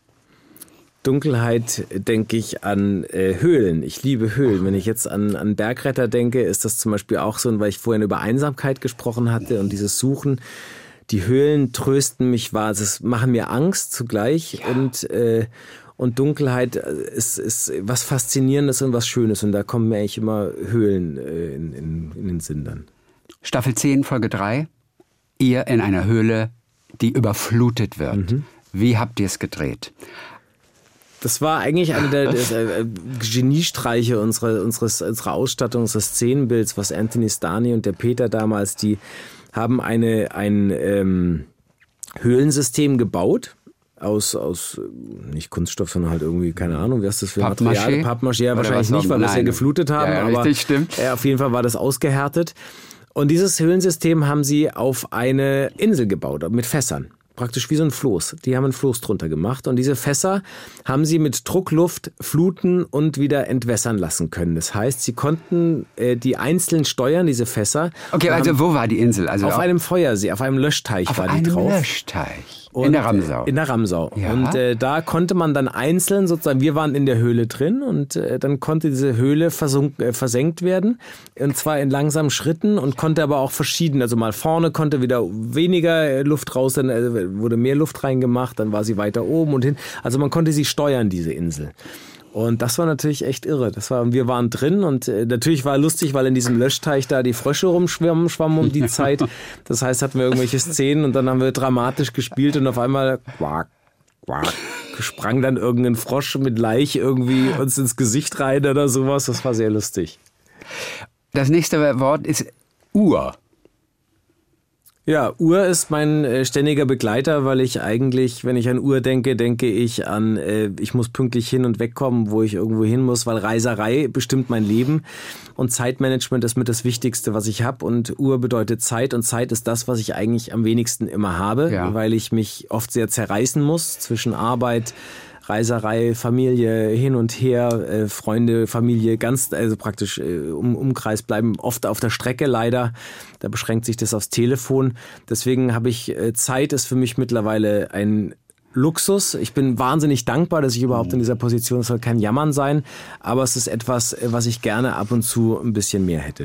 Dunkelheit denke ich an äh, Höhlen. Ich liebe Höhlen. Wenn ich jetzt an, an Bergretter denke, ist das zum Beispiel auch so, weil ich vorhin über Einsamkeit gesprochen hatte und dieses Suchen. Die Höhlen trösten mich wahr. Es machen mir Angst zugleich ja. und äh, Und Dunkelheit ist, ist was Faszinierendes und was Schönes. Und da kommen mir eigentlich immer Höhlen äh, in, in, in den Sinn dann. Staffel zehn, Folge drei. Ihr in einer Höhle, die überflutet wird. Mhm. Wie habt ihr es gedreht? Das war eigentlich eine der, der äh, Geniestreiche unserer, unseres, unserer Ausstattung, unseres Szenenbilds, was Anthony Starney und der Peter damals, die haben eine, ein ähm, Höhlensystem gebaut. Aus, aus, nicht Kunststoff, sondern halt irgendwie, keine Ahnung, wie heißt das für Material? Pappmaché, ja, wahrscheinlich nicht, weil wir es ja geflutet haben. Ja, ja, aber richtig, stimmt. Ja, auf jeden Fall war das ausgehärtet. Und dieses Höhlensystem haben sie auf eine Insel gebaut, mit Fässern. Praktisch wie so ein Floß. Die haben ein Floß drunter gemacht. Und diese Fässer haben sie mit Druckluft fluten und wieder entwässern lassen können. Das heißt, sie konnten äh, die einzeln steuern, diese Fässer. Okay, also wo war die Insel? Also auf einem Feuersee, auf einem Löschteich auf war die drauf. Auf einem Löschteich? Und in der Ramsau? In der Ramsau. Ja. Und äh, da konnte man dann einzeln sozusagen, wir waren in der Höhle drin und äh, dann konnte diese Höhle versunk, äh, versenkt werden. Und zwar in langsamen Schritten und konnte aber auch verschieden. Also mal vorne konnte wieder weniger Luft raus, dann äh, wurde mehr Luft reingemacht, dann war sie weiter oben und hin. Also man konnte sie steuern, diese Insel. Und das war natürlich echt irre. Das war, wir waren drin und äh, natürlich war lustig, weil in diesem Löschteich da die Frösche rumschwammen schwammen um die Zeit. Das heißt, hatten wir irgendwelche Szenen und dann haben wir dramatisch gespielt und auf einmal quack, quack, sprang dann irgendein Frosch mit Laich irgendwie uns ins Gesicht rein oder sowas. Das war sehr lustig. Das nächste Wort ist Uhr. Ja, Uhr ist mein äh, ständiger Begleiter, weil ich eigentlich, wenn ich an Uhr denke, denke ich an, äh, ich muss pünktlich hin und wegkommen, wo ich irgendwo hin muss, weil Reiserei bestimmt mein Leben und Zeitmanagement ist mit das Wichtigste, was ich habe und Uhr bedeutet Zeit und Zeit ist das, was ich eigentlich am wenigsten immer habe, ja. weil ich mich oft sehr zerreißen muss zwischen Arbeit, Reiserei, Familie, hin und her, äh, Freunde, Familie, ganz, also praktisch äh, um Umkreis bleiben, oft auf der Strecke leider. Da beschränkt sich das aufs Telefon. Deswegen habe ich, äh, Zeit ist für mich mittlerweile ein Luxus. Ich bin wahnsinnig dankbar, dass ich überhaupt in dieser Position, es soll kein Jammern sein, aber es ist etwas, was ich gerne ab und zu ein bisschen mehr hätte.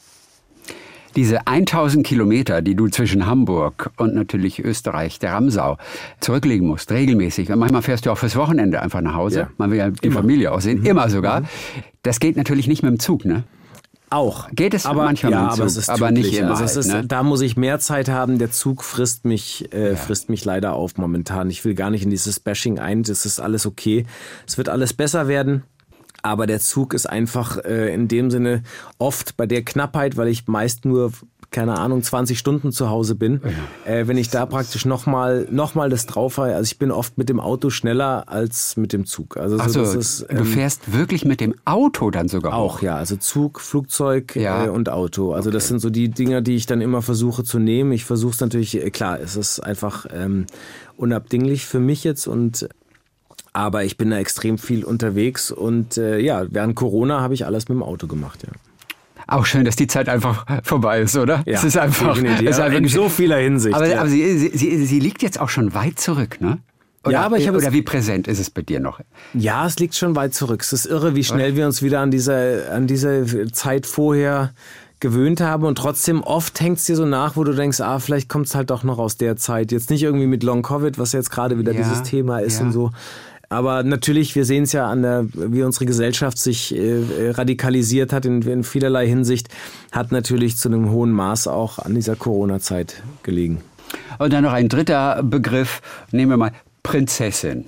Diese tausend Kilometer, die du zwischen Hamburg und natürlich Österreich, der Ramsau, zurücklegen musst, regelmäßig. Und manchmal fährst du auch fürs Wochenende einfach nach Hause. Ja. Man will ja die immer. Familie auch sehen, mhm. immer sogar. Mhm. Das geht natürlich nicht mit dem Zug, ne? Auch. Geht es aber, manchmal ja, mit dem Zug, aber, es ist aber nicht immer. Also es ist, halt, ne? Da muss ich mehr Zeit haben. Der Zug frisst mich, äh, ja. frisst mich leider auf momentan. Ich will gar nicht in dieses Bashing ein. Das ist alles okay. Es wird alles besser werden. Aber der Zug ist einfach äh, in dem Sinne oft bei der Knappheit, weil ich meist nur, keine Ahnung, zwanzig Stunden zu Hause bin. Ja. Äh, wenn ich da praktisch nochmal noch mal das drauf habe, also ich bin oft mit dem Auto schneller als mit dem Zug. Also so, Ach so, das ist, ähm, du fährst wirklich mit dem Auto dann sogar auch? Auch, ja. Also Zug, Flugzeug ja. äh, und Auto. Also okay. Das sind so die Dinger, die ich dann immer versuche zu nehmen. Ich versuche es natürlich, äh, klar, es ist einfach ähm, unabdinglich für mich jetzt und aber ich bin da extrem viel unterwegs und äh, ja, während Corona habe ich alles mit dem Auto gemacht, ja. Auch schön, dass die Zeit einfach vorbei ist, oder? Ja, es ist einfach, es ist einfach in so vieler Hinsicht. Aber, ja. aber sie, sie, sie liegt jetzt auch schon weit zurück, ne? Oder, ja, aber ich habe oder wie präsent ist es bei dir noch? Ja, es liegt schon weit zurück. Es ist irre, wie schnell wir uns wieder an diese, an diese Zeit vorher gewöhnt haben und trotzdem oft hängt es dir so nach, wo du denkst, ah, vielleicht kommt es halt doch noch aus der Zeit. Jetzt nicht irgendwie mit Long Covid, was jetzt gerade wieder ja, dieses Thema ist ja. und so. Aber natürlich, wir sehen es ja an der, wie unsere Gesellschaft sich äh, radikalisiert hat in, in vielerlei Hinsicht, hat natürlich zu einem hohen Maß auch an dieser Corona-Zeit gelegen. Und dann noch ein dritter Begriff, nehmen wir mal Prinzessin.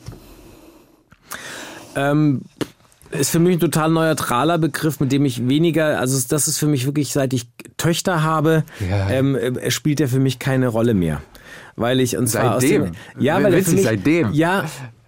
Ähm, ist für mich ein total neutraler Begriff, mit dem ich weniger, also das ist für mich wirklich, seit ich Töchter habe, ja. ähm, spielt der für mich keine Rolle mehr. Weil ich, und zwar seitdem? aus dem, ja, weil er für mich, seitdem? Ja,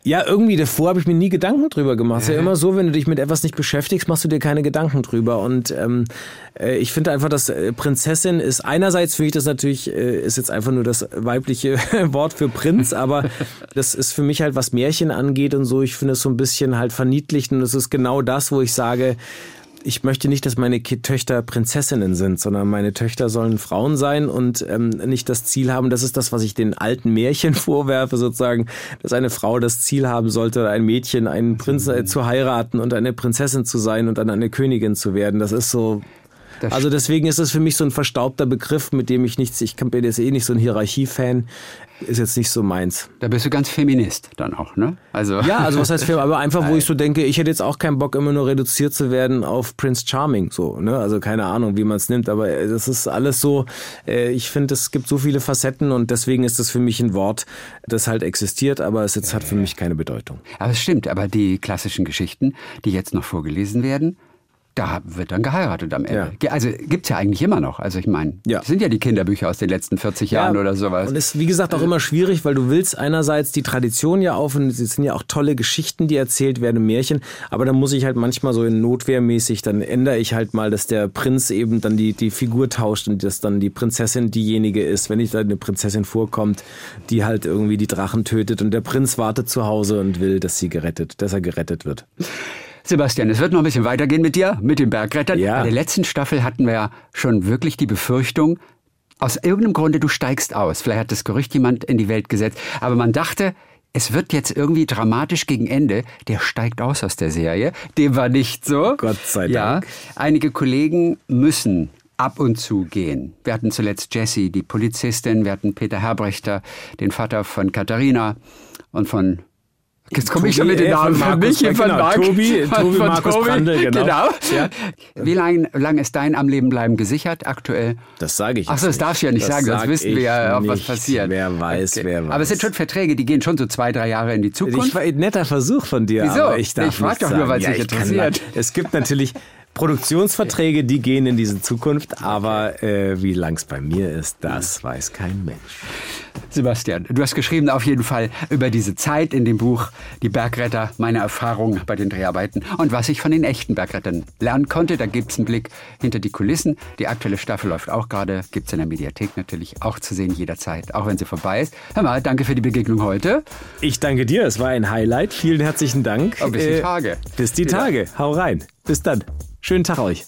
Ja, irgendwie davor habe ich mir nie Gedanken drüber gemacht. Es ist ja immer so, wenn du dich mit etwas nicht beschäftigst, machst du dir keine Gedanken drüber. Und ähm, äh, ich finde einfach, dass äh, Prinzessin ist, einerseits finde ich das natürlich, äh, ist jetzt einfach nur das weibliche Wort für Prinz, aber das ist für mich halt, was Märchen angeht und so, ich finde es so ein bisschen halt verniedlicht und es ist genau das, wo ich sage, ich möchte nicht, dass meine Töchter Prinzessinnen sind, sondern meine Töchter sollen Frauen sein und ähm, nicht das Ziel haben, das ist das, was ich den alten Märchen vorwerfe, sozusagen, dass eine Frau das Ziel haben sollte, ein Mädchen, einen Prinzen äh, zu heiraten und eine Prinzessin zu sein und dann eine Königin zu werden. Das ist so... Das also deswegen ist es für mich so ein verstaubter Begriff, mit dem ich nichts, ich bin jetzt eh nicht so ein Hierarchie-Fan, ist jetzt nicht so meins. Da bist du ganz Feminist dann auch, ne? Also ja, also was heißt Feminist, aber einfach, wo ich so denke, ich hätte jetzt auch keinen Bock, immer nur reduziert zu werden auf Prince Charming, so, ne? Also keine Ahnung, wie man es nimmt, aber das ist alles so, ich finde, es gibt so viele Facetten und deswegen ist das für mich ein Wort, das halt existiert, aber es jetzt hat für mich keine Bedeutung. Aber es stimmt, aber die klassischen Geschichten, die jetzt noch vorgelesen werden, da wird dann geheiratet am Ende. Ja. Also gibt's ja eigentlich immer noch. Also ich meine, ja. das sind ja die Kinderbücher aus den letzten vierzig Jahren ja. oder sowas. Und es ist, wie gesagt, auch immer schwierig, weil du willst einerseits die Tradition ja auf und es sind ja auch tolle Geschichten, die erzählt werden, Märchen, aber dann muss ich halt manchmal so in notwehrmäßig, dann ändere ich halt mal, dass der Prinz eben dann die, die Figur tauscht und dass dann die Prinzessin diejenige ist, wenn nicht da eine Prinzessin vorkommt, die halt irgendwie die Drachen tötet und der Prinz wartet zu Hause und will, dass sie gerettet, dass er gerettet wird. Sebastian, es wird noch ein bisschen weitergehen mit dir, mit den Bergrettern. Ja. Bei der letzten Staffel hatten wir ja schon wirklich die Befürchtung, aus irgendeinem Grunde, du steigst aus. Vielleicht hat das Gerücht jemand in die Welt gesetzt. Aber man dachte, es wird jetzt irgendwie dramatisch gegen Ende. Der steigt aus aus der Serie. Dem war nicht so. Gott sei Dank. Ja, einige Kollegen müssen ab und zu gehen. Wir hatten zuletzt Jessie, die Polizistin. Wir hatten Peter Herbrechter, den Vater von Katharina und von... Jetzt komme ich schon mit den Namen von mich hier von Marc. Tobi, Tobi Markus Tobi, Brandl, genau. genau. Ja. Wie lange lang ist dein am Leben bleiben gesichert aktuell? Das sage ich Ach so, das darfst du ja nicht das sagen, sonst wüssten wir ja, ob was nicht. passiert. Wer weiß, okay. wer weiß. Aber es sind schon Verträge, die gehen schon so zwei, drei Jahre in die Zukunft. Ich war ein netter Versuch von dir, Wieso? aber ich darf ich frage doch sagen. nur, weil es ja, dich interessiert. Es gibt natürlich Produktionsverträge, die gehen in diese Zukunft, aber äh, wie lang es bei mir ist, das weiß kein Mensch. Sebastian, du hast geschrieben auf jeden Fall über diese Zeit in dem Buch Die Bergretter, meine Erfahrungen bei den Dreharbeiten und was ich von den echten Bergrettern lernen konnte. Da gibt's einen Blick hinter die Kulissen. Die aktuelle Staffel läuft auch gerade, gibt's in der Mediathek natürlich auch zu sehen jederzeit, auch wenn sie vorbei ist. Hör mal, danke für die Begegnung heute. Ich danke dir, es war ein Highlight. Vielen herzlichen Dank. Oh, bis die Tage. Äh, bis die Wieder. Tage. Hau rein. Bis dann. Schönen Tag euch.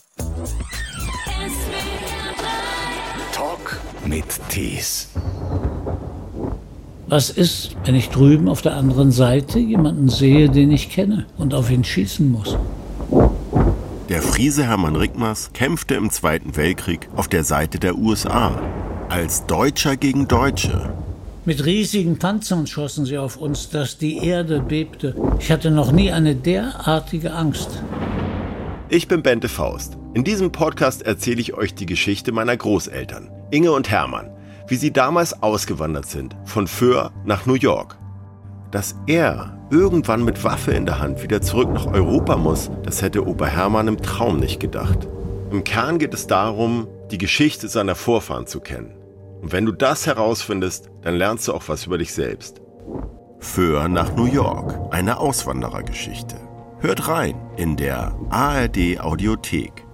Talk mit Tees. Was ist, wenn ich drüben auf der anderen Seite jemanden sehe, den ich kenne und auf ihn schießen muss? Der Friese Hermann Rickmers kämpfte im Zweiten Weltkrieg auf der Seite der U S A. Als Deutscher gegen Deutsche. Mit riesigen Panzern schossen sie auf uns, dass die Erde bebte. Ich hatte noch nie eine derartige Angst. Ich bin Bente Faust. In diesem Podcast erzähle ich euch die Geschichte meiner Großeltern, Inge und Hermann, wie sie damals ausgewandert sind, von Föhr nach New York. Dass er irgendwann mit Waffe in der Hand wieder zurück nach Europa muss, das hätte Opa Hermann im Traum nicht gedacht. Im Kern geht es darum, die Geschichte seiner Vorfahren zu kennen. Und wenn du das herausfindest, dann lernst du auch was über dich selbst. Föhr nach New York, eine Auswanderergeschichte. Hört rein in der A R D Audiothek.